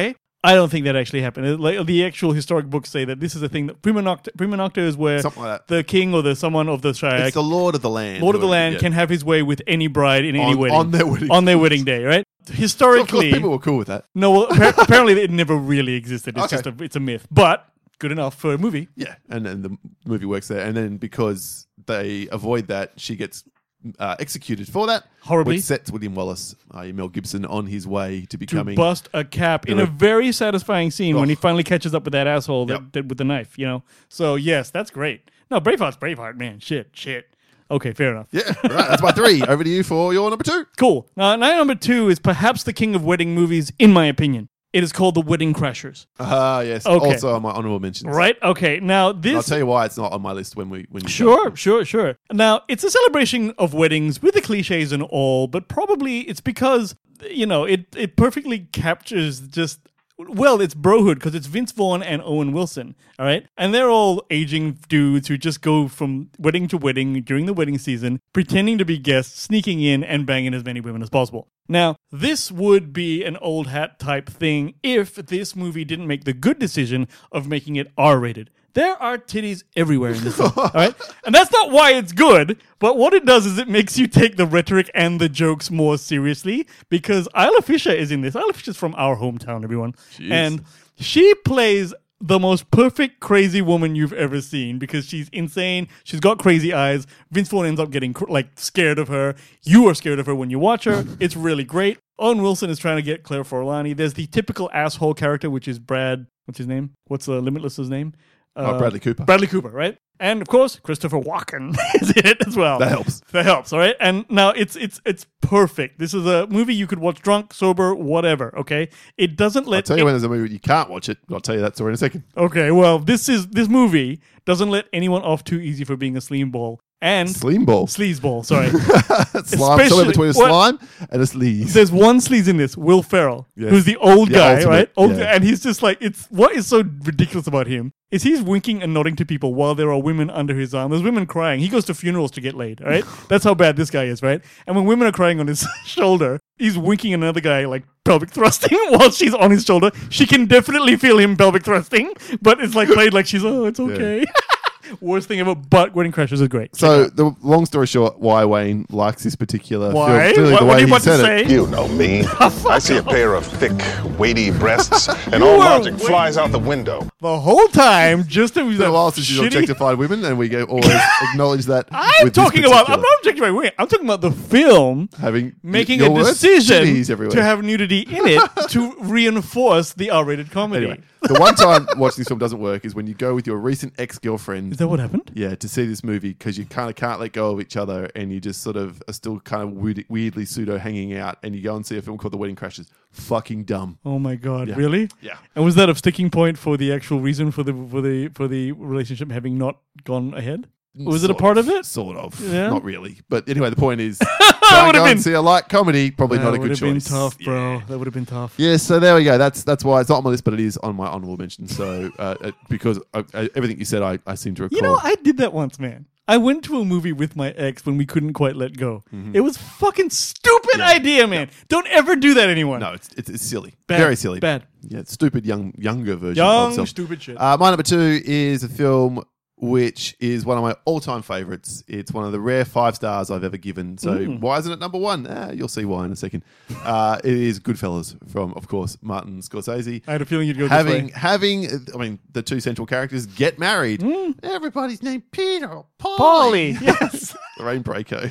I don't think that actually happened. It- Like the actual historic books say that this is a thing that prima nocta, prima nocta is where Something like that. the king or the someone of the Shire, It's the Lord of the Land. Lord of the whoever- Land, yeah. can have his way with any bride in any On- wedding on their wedding on their day. wedding day, right? So of course, Historically, people were cool with that. no. Well, appar- apparently it never really existed. It's Okay. just a, it's a myth, but good enough for a movie. Yeah, and then the movie works there, and then because they avoid that, she gets uh, executed for that. Horribly. Which sets William Wallace, uh, Mel Gibson, on his way to To becoming. bust a cap in Yeah. a very satisfying scene when Oh. he finally catches up with that asshole that Yep. did with the knife, you know? So, yes, that's great. No, Braveheart's Braveheart, man. Shit, shit. Okay, fair enough. Yeah, right. That's my three. Over to you for your number two. Cool. Now, my number two is perhaps the king of wedding movies, in my opinion. It is called The Wedding Crashers. Ah, yes. Okay. Also on my honorable mentions. Right? Okay. Now, I'll this. tell you why it's not on my list when we when you Sure, sure, sure. Now, it's a celebration of weddings with the cliches and all, but probably it's because, you know, it, it perfectly captures just. Well, it's brohood because it's Vince Vaughn and Owen Wilson, all right? And they're all aging dudes who just go from wedding to wedding during the wedding season, pretending to be guests, sneaking in and banging as many women as possible. Now, this would be an old hat type thing if this movie didn't make the good decision of making it R-rated. There are titties everywhere in this film, all right? And that's not why it's good, but what it does is it makes you take the rhetoric and the jokes more seriously because Isla Fisher is in this. Isla Fisher's from our hometown, everyone. And she plays the most perfect crazy woman you've ever seen because she's insane. She's got crazy eyes. Vince Vaughn ends up getting cr- like scared of her. You are scared of her when you watch her. It's really great. Owen Wilson is trying to get Claire Forlani. There's the typical asshole character, which is Brad. What's his name? What's uh, Limitless's name? Oh, Bradley Cooper. Bradley Cooper, right? And of course, Christopher Walken is in it as well. That helps. That helps, all right? And now it's it's it's perfect. This is a movie you could watch drunk, sober, whatever, okay? It doesn't let I'll tell you it- when there's a movie you can't watch it. I'll tell you that story in a second. Okay, well, this is this movie doesn't let anyone off too easy for being a sleazeball. And Slim ball. sleazeball, sorry. Slime Especially- somewhere between a what- slime and a sleaze. There's one sleaze in this, Will Ferrell, Yes. who's the old Yeah, guy, ultimate, right? Old yeah. guy, and he's just like, it's what is so ridiculous about him is he's winking and nodding to people while there are women under his arm. There's women crying. He goes to funerals to get laid, right? That's how bad this guy is, right? And when women are crying on his shoulder, he's winking at another guy like pelvic thrusting while she's on his shoulder. She can definitely feel him pelvic thrusting, but it's like played like she's, oh, it's okay. Worst thing ever, but Wedding Crashers is great. So, the long story short, why Wayne likes this particular Why? film. Clearly What- the what way are you he about to said say? it. You know me. I see a pair of thick, weighty breasts, and You all are logic way- flies out the window. The whole time, just to be It's been that a while since you've shitty- objectified women, and we go- always acknowledge that. I'm with this talking about. I'm particular- not objectifying women. I'm talking about the film having making your a words, decision titties everywhere. to have nudity in it to reinforce the R-rated comedy. Anyway, the one time watching this film doesn't work is when you go with your recent ex-girlfriend. Is that what happened? Yeah, to see this movie because you kind of can't let go of each other and you just sort of are still kind of weird, weirdly pseudo hanging out and you go and see a film called The Wedding Crashers. Fucking dumb. Oh my god! Yeah. Really? Yeah. And was that a sticking point for the actual reason for the for the for the relationship having not gone ahead? Was it a Sort part of it? Sort of. Yeah? Not really. But anyway, the point is, That try would've and go been- and see a light comedy, probably That not a would good have been choice. tough, bro. Yeah. That would have been tough. Yeah, so there we go. That's that's why it's not on my list, but it is on my honorable mention. So uh, uh, because I, I, everything you said, I, I seem to recall. You know, I did that once, man. I went to a movie with my ex when we couldn't quite let go. It was fucking stupid Yeah. idea, man. Don't ever do that, anyone. no, it's, it's it's silly, Bad. very silly, Bad. Yeah, stupid young younger version. Young, of self. stupid shit. Uh, my number two is a film which is one of my all-time favorites. It's one of the rare five stars I've ever given. So Mm. why isn't it number one? Ah, you'll see why in a second. Uh, it is Goodfellas from, of course, Martin Scorsese. I had a feeling you'd go having this way. having I mean the two central characters get married. Everybody's named Peter or Paul. Polly, yes. Lorraine Bracco.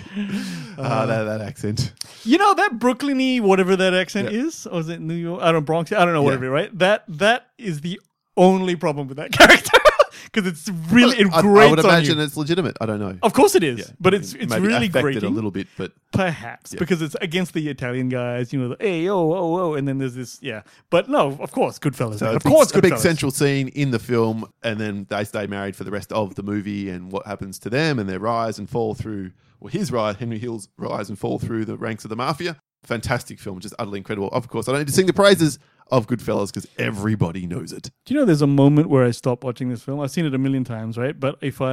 Uh, that, that accent. You know that Brooklyny, whatever that accent Yeah. is, or is it New York? I don't know, Bronx. I don't know, whatever. Yeah. Right? That that is the only problem with that character because it's really it I, grates I would on imagine you. it's legitimate. I don't know. Of course it is, Yeah. but it's it's Maybe really affected grating a little bit, but perhaps Yeah. because it's against the Italian guys. You know, the, hey, oh, oh, oh, and then there's this, yeah. But no, of course, Goodfellas. so man. a Of big, course, a big Goodfellas. central scene in the film, and then they stay married for the rest of the movie, and what happens to them, and their rise and fall through, well, his rise, Henry Hill's rise and fall through the ranks of the mafia. Fantastic film, just utterly incredible. Of course, I don't need to sing the praises of Goodfellas because everybody knows it. Do you know there's a moment where I stop watching this film? I've seen it a million times, right? But if I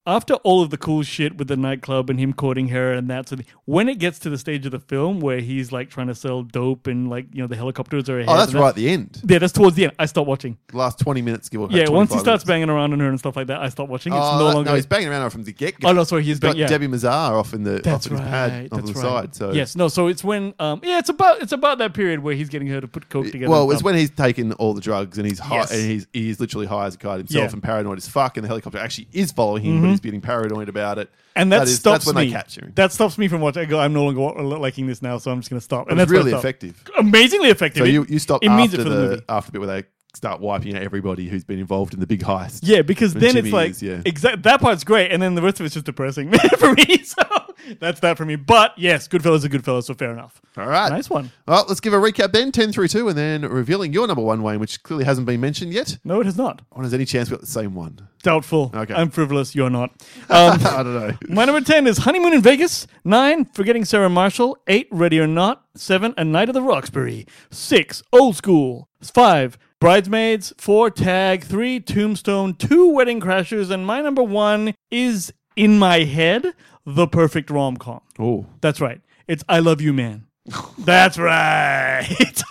after all of the cool shit with the nightclub and him courting her and that sort of thing, when it gets to the stage of the film where he's like trying to sell dope and like, you know, the helicopters are ahead. Oh, that's and right that- at the end. Yeah, that's towards the end. I stopped watching. The last twenty minutes, give or take. Yeah, once he twenty-five starts minutes. banging around on her and stuff like that, I stopped watching. It's Oh, no that- longer. no, he's banging around her from the get-go. Oh, no, sorry, he's He's got bang- yeah. Debbie Mazar off in the That's off in his right. pad off That's the right. side. So yes, no. So it's when, um, yeah, it's about it's about that period where he's getting her to put coke together. Well, and it's stuff. when he's taken all the drugs and he's high, Yes. and he's he's literally high as a kite himself Yeah. and paranoid as fuck, and the helicopter actually is following him, but he's getting paranoid about it. and that, that is, stops that's when me. they catch him. That stops me from watching. I go, I'm no longer wa- liking this now, so I'm just going to stop. And It was that's where I really stop. effective. Amazingly effective. So It- you you stop It means after it for the, the, movie. after the bit where they start wiping out everybody who's been involved in the big heist. Yeah, because When then Jimmy it's like is, yeah. exact that part's great, and then the rest of it's just depressing for me. So that's that for me. But yes, Goodfellas are Goodfellas, so fair enough. All right. Nice one. Well, let's give a recap then, ten through two, and then revealing your number one, Wayne, which clearly hasn't been mentioned yet. No, it has not. Or there's any chance we got the same one? Doubtful. Okay. I'm frivolous. You're not. Um, I don't know. my number ten is Honeymoon in Vegas. Nine, Forgetting Sarah Marshall. Eight, Ready or Not. Seven, A Night of the Roxbury. Six, Old School. Five, Bridesmaids. Four, Tag. Three, Tombstone. Two, Wedding Crashers. And my number one is, in my head, The Perfect Rom-Com. Oh, That's right. It's I Love You Man. That's right.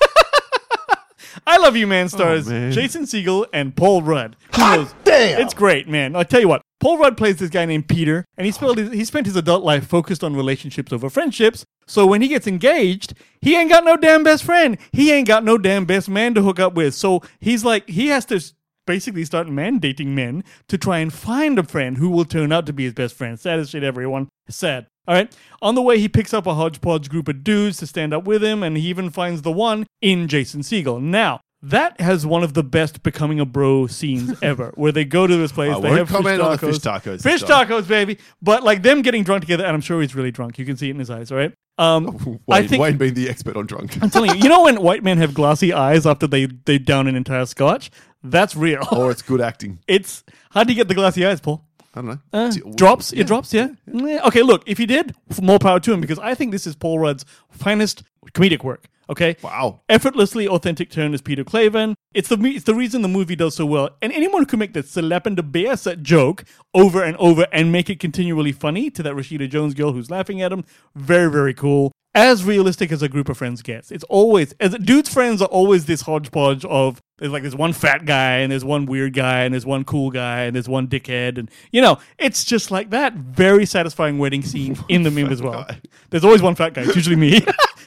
I Love You Man stars man. Jason Segel and Paul Rudd. Who knows? damn! It's great, man. I'll tell you what. Paul Rudd plays this guy named Peter, and he spent his, he spent his adult life focused on relationships over friendships. So when he gets engaged, he ain't got no damn best friend. He ain't got no damn best man to hook up with. So he's like, he has to s- basically start mandating men to try and find a friend who will turn out to be his best friend. Sad as shit, everyone. Sad. All right. On the way, he picks up a hodgepodge group of dudes to stand up with him, and he even finds the one in Jason Segel. Now, that has one of the best becoming a bro scenes ever, where they go to this place. I they won't have comment fish on tacos. the fish tacos Fish this time. tacos, baby. But like them getting drunk together, and I'm sure he's really drunk. You can see it in his eyes. All right. Um, Wayne, I think Wayne being the expert on drunk. I'm telling you. You know when white men have glassy eyes after they they down an entire scotch? That's real. Or it's good acting. It's how do you get the glassy eyes, Paul? I don't know. Uh, D- drops? Yeah. It drops, yeah? Yeah. Okay, look, if he did, f- more power to him, because I think this is Paul Rudd's finest comedic work. Okay? Wow. Effortlessly authentic turn as Peter Clavin. It's the me- it's the reason the movie does so well. And anyone who can make the Selappende Beerset joke over and over and make it continually funny to that Rashida Jones girl who's laughing at him, very, very cool. As realistic as a group of friends gets. It's always, as dudes' friends are always this hodgepodge of, there's like this one fat guy, and there's one weird guy, and there's one cool guy, and there's one dickhead, and you know, it's just like that. Very satisfying wedding scene in the meme as well. guy. There's always one fat guy, it's usually me.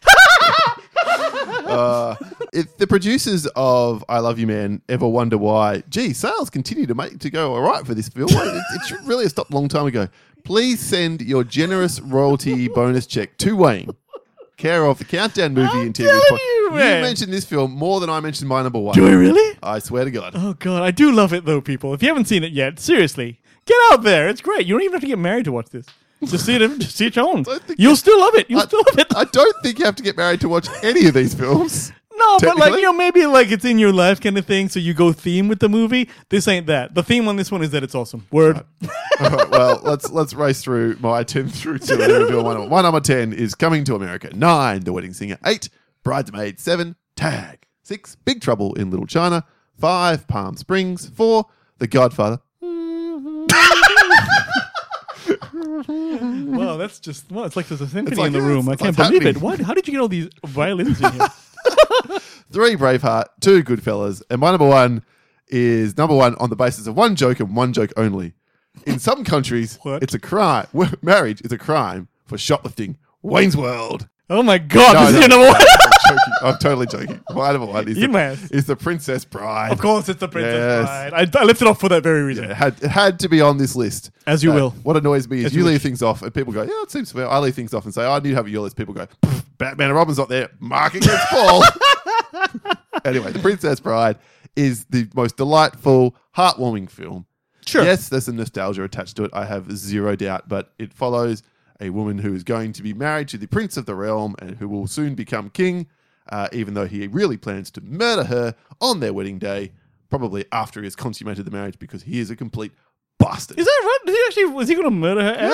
Uh, if the producers of I Love You Man ever wonder why, gee, sales continue to make to go all right for this film, it, it should really have stopped a long time ago. Please send your generous royalty bonus check to Wayne, care of the Countdown Movie I'm and T V. telling pod- you, you man. mentioned this film more than I mentioned my number one. Do we really? I swear to God. Oh god, I do love it though, people. If you haven't seen it yet, seriously, get out there. It's great. You don't even have to get married to watch this. Just see it. Just see it your own. don't think You'll you- still love it. You'll I, still love it. I don't think you have to get married to watch any of these films. No, but like, Technically? you know, maybe like it's in your life kind of thing, so you go theme with the movie. This ain't that. The theme on this one is that it's awesome. Word. All right, well, let's let's race through my ten through two. and then reveal one. My number ten is Coming to America. Nine, The Wedding Singer. Eight, Bridesmaid. Seven, Tag. Six, Big Trouble in Little China. Five, Palm Springs. Four, The Godfather. Wow, that's just, well, it's like there's a symphony like, in the yeah, room. I it's- can't it's believe happening. it. What? How did you get all these violins in here? Three, Braveheart. Two, Goodfellas. And my number one is number one on the basis of one joke and one joke only. In some countries, What? it's a crime. Marriage is a crime for shoplifting. Wayne's World. Oh my god, No, this is no, your number no, one. I'm joking. I'm totally joking. My number one is You the, must. is the Princess Bride. Of course, it's the Princess Yes. Bride. I, I lifted off for that very reason. It had, it had to be on this list. As you Uh, will. What annoys me is As you you leave wish. things off and people go, yeah, it seems fair. I leave things off and say, oh, I need to have your list. People go, "Pff, Batman and Robin's not there. Mark against Paul. Anyway, The Princess Bride is the most delightful, heartwarming film. Sure. Yes, there's some nostalgia attached to it. I have zero doubt, but it follows a woman who is going to be married to the prince of the realm and who will soon become king, uh, even though he really plans to murder her on their wedding day, probably after he has consummated the marriage because he is a complete bastard. Is that right? Did he actually, was he going to murder her ass?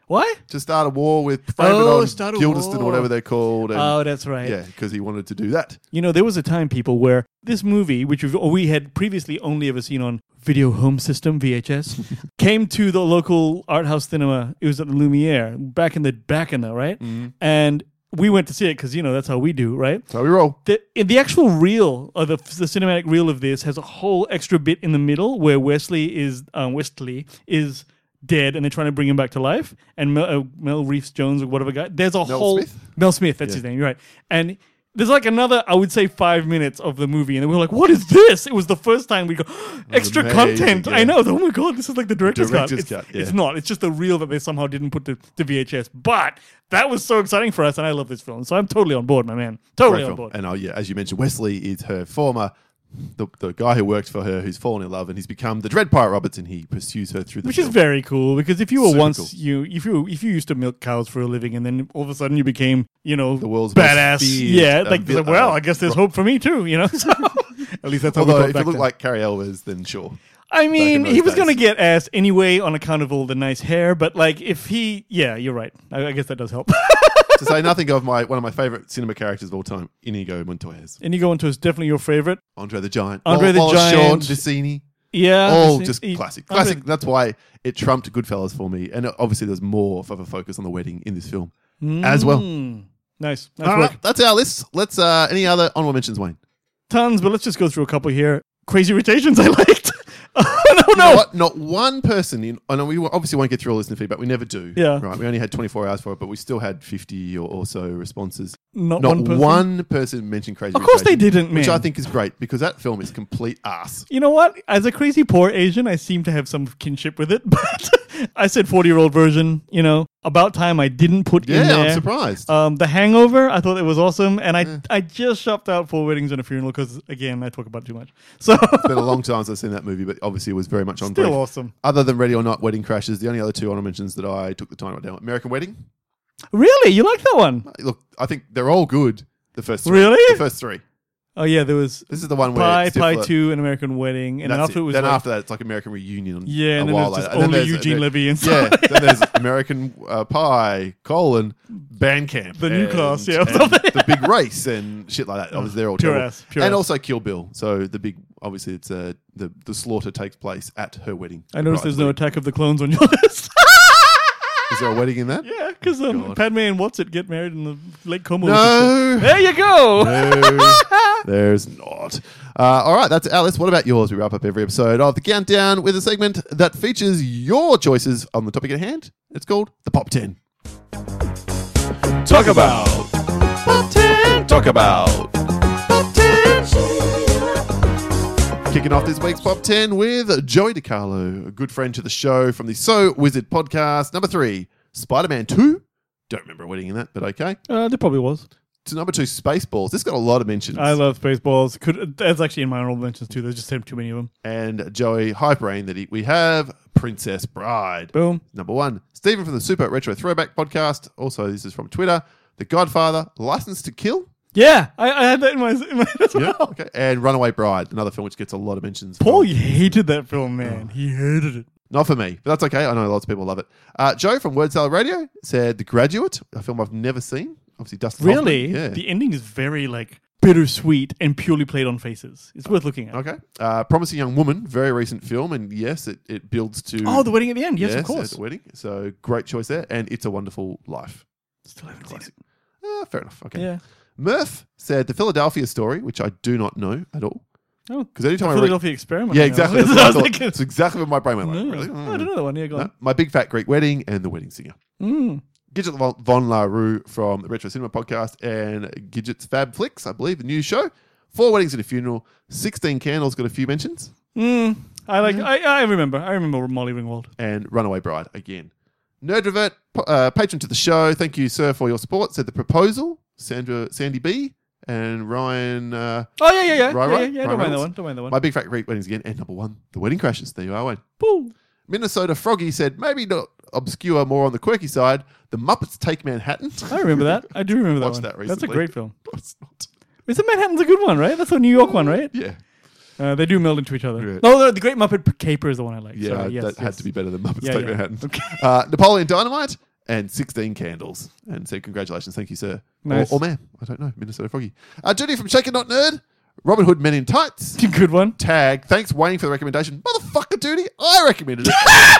Why? To start a war with frame Oh, it on start a Gildeston or war. whatever they're called. And, Oh, that's right. yeah, because he wanted to do that. You know, there was a time, people, where this movie, which we've, we had previously only ever seen on Video Home System, V H S, came to the local art house cinema. It was at the Lumiere, back in the back in there, right? Mm-hmm. And we went to see it because, you know, that's how we do, right? So we roll. The, in the actual reel, or the, the cinematic reel of this, has a whole extra bit in the middle where Wesley is, um, Westley is dead and they're trying to bring him back to life. And Mel, uh, Mel Reeves Jones or whatever guy, there's a Mel whole... Smith? Mel Smith, that's Yeah. his name, you're right. And there's like another, I would say, five minutes of the movie, and we were like, "What is this?" It was the first time we go, extra amazing, content. yeah. I know. Oh my god, this is like the director's, Director's cut. It's, cut, yeah. it's not. It's just a reel that they somehow didn't put to, to V H S. But that was so exciting for us, and I love this film, so I'm totally on board, my man. Totally Great on film. board. And oh, yeah, as you mentioned, Wesley is her former, the, the guy who worked for her, who's fallen in love, and he's become the Dread Pirate Roberts, and he pursues her through the Which film. is very cool because if you were Super once cool. you if you if you used to milk cows for a living and then all of a sudden you became you know The world's most badass, feared, yeah, uh, like vil- well, uh, I guess there's hope for me too, you know. So, at least that's how we Although, thought if back it looked then. like Carrie Elwes, then sure. I mean, those he was days. going to get ass anyway on account of all the nice hair, but like if he, yeah, you're right. I, I guess that does help. To say nothing of my one of my favorite cinema characters of all time, Inigo Montoya's. Inigo Montoya is definitely your favorite. Andre the Giant. Andre the Wallace Giant. Shawn, Vicini. Yeah, All this- just he- classic. Andre- Classic. That's why it trumped Goodfellas for me. And obviously there's more of a focus on the wedding in this film as well. Mm. Nice, nice All work. right, that's our list. Let's, uh, any other honorable mentions, Wayne? Tons, but let's just go through a couple here. Crazy Rotations, I liked. oh, no, You no. know what? Not one person in. I know we obviously won't get through all listener feedback. We never do. Yeah. Right. We only had twenty-four hours for it, but we still had fifty or, or so responses. Not, Not one person. one person mentioned Crazy Of course they Rotations, didn't, Which man. I think is great because that film is complete ass. You know what? As a crazy poor Asian, I seem to have some kinship with it, but I said forty-year-old version, you know, about time I didn't put in Yeah, there. I'm surprised. Um, The Hangover, I thought it was awesome, and I I just shopped out Four Weddings and a Funeral because, again, I talk about it too much. So It's been a long time since I've seen that movie, but obviously it was very much on still brief. awesome. Other than Ready or Not, Wedding Crashes, the only other two honorable mentions that I took the time to write down. American Wedding. Really? You like that one? Look, I think they're all good. The first three. Really? The first three. Oh, yeah, there was This is the one where Pie, it's Pie Stifler- two, An American Wedding, and then That's after it, it. was then like, after that, it's like American Reunion. Yeah, a and then while it's just later. And then only there's- Eugene and then- Levy and yeah. stuff. Then there's American uh, Pie, colon, Bandcamp, The new and- class, yeah, or and something. the Big Race and shit like that. Obviously, they're all Pure terrible. ass, pure and ass. also Kill Bill. So the big, obviously, it's uh, the the slaughter takes place at her wedding. I noticed Bride's there's no wedding. Attack of the Clones on your list. Is there a wedding in that? Yeah, because um, God. Padme and What's It get married in the Lake Como. No. There you go. No, there's not. Uh, all right, that's Alice. What about yours? We wrap up every episode of The Countdown with a segment that features your choices on the topic at hand. It's called The Pop ten. Talk about. Pop ten. Talk about. Pop ten. Kicking off this week's Pop ten with Joey DiCarlo, a good friend to the show from the So Wizard podcast. Number three, Spider-Man two. Don't remember a wedding in that, but okay. Uh, there probably was. To number two, Spaceballs. This got a lot of mentions. I love Spaceballs. Could that's actually in my honorable mentions too. There's just too many of them. And Joey Hyperbrain that he, we have Princess Bride. Boom. Number one, Stephen from the Super Retro Throwback podcast. Also, this is from Twitter. The Godfather, License to Kill. Yeah, I, I had that in my, in my head as well. Okay. And Runaway Bride, another film which gets a lot of mentions. Paul from- hated that film, man. He hated it. Not for me, but that's okay. I know lots of people love it. Uh, Joe from Word Salad Radio said The Graduate, a film I've never seen. Obviously, Dustin Really? Hoffman. Yeah. The ending is very like bittersweet and purely played on faces. It's worth looking at. Okay. Uh, Promising Young Woman, very recent film, and yes, it, it builds to... Oh, the wedding at the end. Yes, of at course. the wedding. So, great choice there. And It's a Wonderful Life. Still haven't seen it. Uh, fair enough. Okay. Yeah. Murph said The Philadelphia Story, which I do not know at all. Oh, Because anytime I read... Philadelphia Experiment. Yeah, you know. exactly. That's I what I was thought. thinking- It's exactly what my brain went like. No. Really? Oh, I don't know that one. Yeah, go No. on. My Big Fat Greek Wedding and The Wedding Singer. Mm. Gidget Von- Von La Rue from the Retro Cinema Podcast and Gidget's Fab Flicks, I believe, the new show. Four Weddings and a Funeral. sixteen Candles got a few mentions. Mm. I like. I, I remember. I remember Molly Ringwald. And Runaway Bride again. Nerdrovert, uh, patron to the show. Thank you, sir, for your support. Said The Proposal. Sandra, Sandy B. And Ryan. Uh, Oh yeah, yeah, yeah. Right, yeah, right. yeah, yeah. Ryan Don't mind that Reynolds. one. Don't mind that one. My Big Fat Greek Weddings again. And number one, The Wedding Crashes. There you are, Wayne. Boom. Minnesota Froggy said, maybe not obscure, more on the quirky side. The Muppets Take Manhattan. I remember that. I do remember that Watched one. that That's a recently. great film. No, it's not. Isn't Manhattan's a good one, right? That's a New York one, right? Yeah. Uh, they do meld into each other. Yeah. No, the, the Great Muppet Caper is the one I like. Yeah, Sorry, yes, that yes. had to be better than Muppets Yeah, Take yeah. Manhattan. Okay. Uh, Napoleon Dynamite and sixteen candles and said, congratulations, thank you, sir. Nice. Or, or ma'am. I don't know. Minnesota Froggy. Uh, Judy from Shaken Not Nerd. Robin Hood Men in Tights. Good one. Tag. Thanks, Wayne, for the recommendation. Motherfucker, Duty. I recommended it.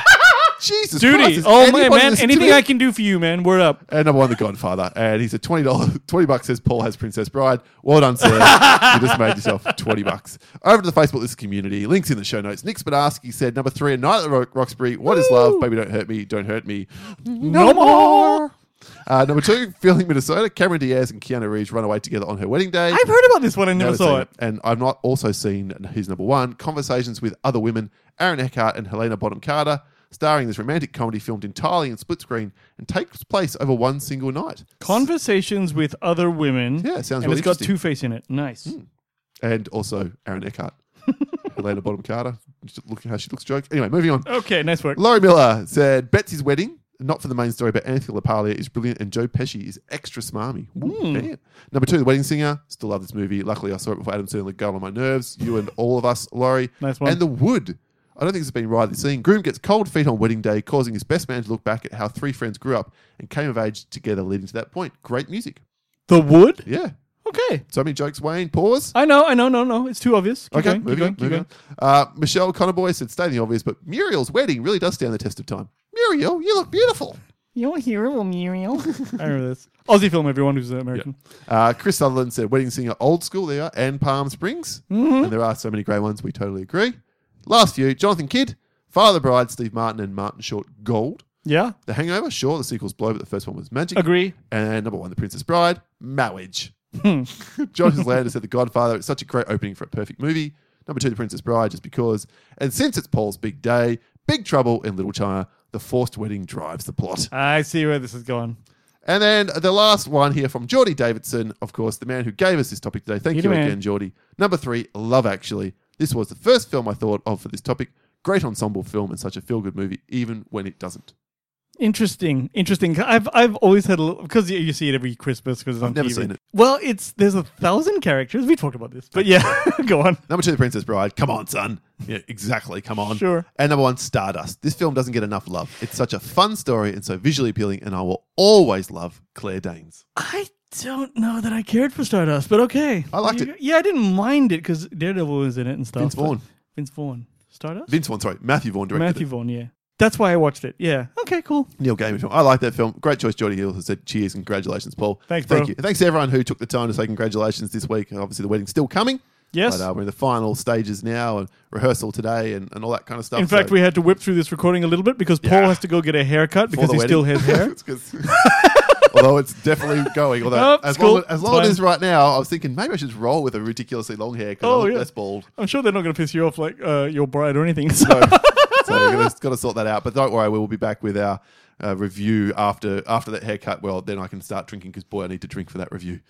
Jesus Duty. Christ. is Oh, anybody man, man. listening to Anything me? I can do for you, man. Word up. And number one, The Godfather. And he said twenty dollars, twenty bucks says Paul has Princess Bride. Well done, sir. You just made yourself twenty bucks. Over to the Facebook List community. Links in the show notes. Nick Spadarski said, number three, A Night at the Ro- Roxbury. What is love? Baby, don't hurt me. Don't hurt me. No more. Uh, number two, Feeling Minnesota. Cameron Diaz and Keanu Reeves run away together on her wedding day. I've heard about this one. I never Never saw seen it. And I've not also seen his number one, Conversations with Other Women, Aaron Eckhart and Helena Bonham Carter, starring this romantic comedy filmed entirely in split screen and takes place over one single night. Conversations with Other Women. Yeah, sounds And really it's got interesting. Two-Face in it. Nice. And also Aaron Eckhart. Helena Bonham Carter. Just look at how she looks joke. Anyway, moving on. Okay, nice work. Laurie Miller said, Betsy's wedding, not for the main story, but Anthony LaPaglia is brilliant and Joe Pesci is extra smarmy. Ooh, damn. Number two, The Wedding Singer. Still love this movie. Luckily, I saw it before Adam Sandler got on my nerves. You and all of us, Laurie. Nice one. And The Wood. I don't think this has been widely seen. Groom gets cold feet on wedding day, causing his best man to look back at how three friends grew up and came of age together, leading to that point. Great music. The Wood? Yeah. Okay. So many jokes, Wayne. Pause. I know, I know, no, no. It's too obvious. Keep Okay, going, keep moving going, on. keep Moving going. on. Uh, Michelle Connorboy said, stating the obvious, but Muriel's wedding really does stand the test of time. Muriel, you look beautiful. You're a hero, Muriel. I remember this. Aussie film, everyone who's uh, American. Uh, Chris Sutherland said, Wedding Singer, old school there, and Palm Springs. Mm-hmm. And there are so many great ones. We totally agree. Last few, Jonathan Kidd, Father of the Bride, Steve Martin, and Martin Short, Gold. Yeah, The Hangover, sure, the sequel's blow, but the first one was magic. agree. And number one, The Princess Bride, Marriage. Hmm. John Lander said The Godfather. It's such a great opening for a perfect movie. Number two, The Princess Bride, just because. And since it's Paul's big day, Big Trouble in Little China, the forced wedding drives the plot. I see where this is going. And then the last one here from Geordie Davidson, of course, the man who gave us this topic today. Thank You're you the man. again, Geordie. Number three, Love Actually. This was the first film I thought of for this topic. Great ensemble film and such a feel-good movie, even when it doesn't. Interesting, interesting. I've I've always had a little, because you, you see it every Christmas because it's on I've never T V. seen it. Well, it's there's a thousand characters. We talked about this, but yeah, go on. Number two, The Princess Bride. Come on, son. Yeah, exactly. Come on. Sure. And number one, Stardust. This film doesn't get enough love. It's such a fun story and so visually appealing, and I will always love Claire Danes. I don't know that I cared for Stardust, but okay. I liked You- it. Yeah, I didn't mind it because Daredevil was in it and stuff. Vince but- Vaughn. Vince Vaughn. Stardust. Vince Vaughn, sorry. Matthew Vaughn directed Matthew it. Vaughn. Yeah, that's why I watched it. Yeah. Okay. Cool. Neil Gaiman film. I like that film. Great choice, Geordie Hill, who said cheers and congratulations, Paul. Thanks, Thank bro. you. Thanks to everyone who took the time to say congratulations this week. Obviously, the wedding's still coming. Yes. But uh, we're in the final stages now and rehearsal today and, and all that kind of stuff. In fact, So- we had to whip through this recording a little bit because Paul Yeah. has to go get a haircut for because the he still wedding. has hair. It's 'cause- although it's definitely going. Although Nope, as it's long, cool. as, It's long as it is fine. right now, I was thinking maybe I should just roll with a ridiculously long hair because Oh, I look yeah. less bald. I'm sure they're not going to piss you off like uh, your bride or anything. So. So, so you're got to sort that out. But don't worry, we will be back with our uh, review after after that haircut. Well, then I can start drinking because boy, I need to drink for that review.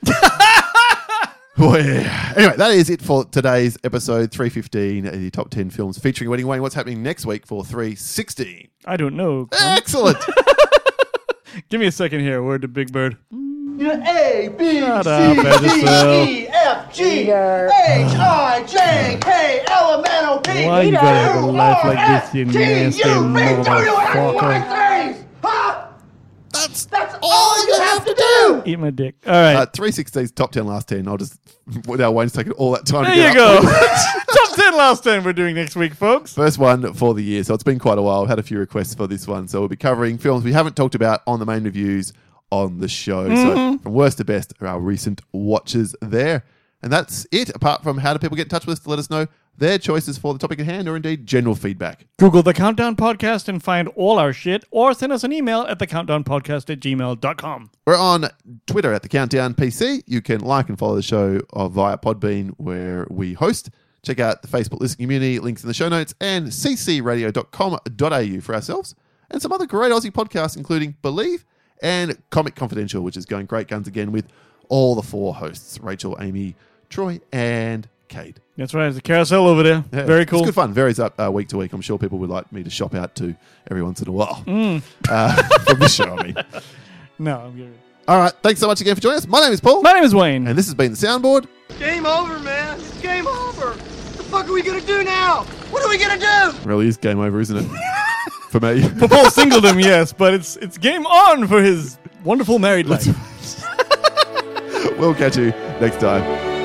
Oh, yeah. Anyway, that is it for today's episode three fifteen, the top ten films featuring Wedding Wayne. What's happening next week for three sixteen? I don't know. Excellent. Give me a second here. Word to Big Bird. A, B, Shut C, up, Edison. D, E, F, G, H, I, J, K, L, M, N, O, P, Why you gotta have a Q, life R, like S, this, you T, nasty U, V, W, X, motherfucker? Y, things? Huh? That's That's all you have to do! Eat my dick. All right. uh, three sixteen's top ten, last ten. I'll just, without Wayne's taking all that time to there get you up. go. Top ten, last ten we're doing next week, folks. First one for the year. So it's been quite a while. I've had a few requests for this one. So we'll be covering films we haven't talked about on the main reviews on the show. Mm-hmm. So from worst to best are our recent watches there. And that's it, apart from how do people get in touch with us to let us know their choices for the topic at hand or indeed general feedback. Google The Countdown Podcast and find all our shit, or send us an email at thecountdownpodcast at gmail dot com. We're on Twitter at the Countdown P C. You can like and follow the show uh, via Podbean where we host. Check out the Facebook Listen community, links in the show notes, and c c radio dot com dot a u for ourselves and some other great Aussie podcasts, including Believe and Comic Confidential, which is going great guns again with all the four hosts, Rachel, Amy, Troy, and Cade. That's right. There's a carousel over there. Yeah, Very cool. It's good fun. Varies up uh, week to week. I'm sure people would like me to shop out to every once in a while. Mm. Uh, from this show, I mean. No, I'm good. All right. Thanks so much again for joining us. My name is Paul. My name is Wayne. And this has been The Soundboard. Game over, man. It's game over. What the fuck are we gonna do now? What are we gonna do? Really is game over, isn't it? for me. For Paul Singledom, yes, but it's it's game on for his wonderful married life. We'll catch you next time.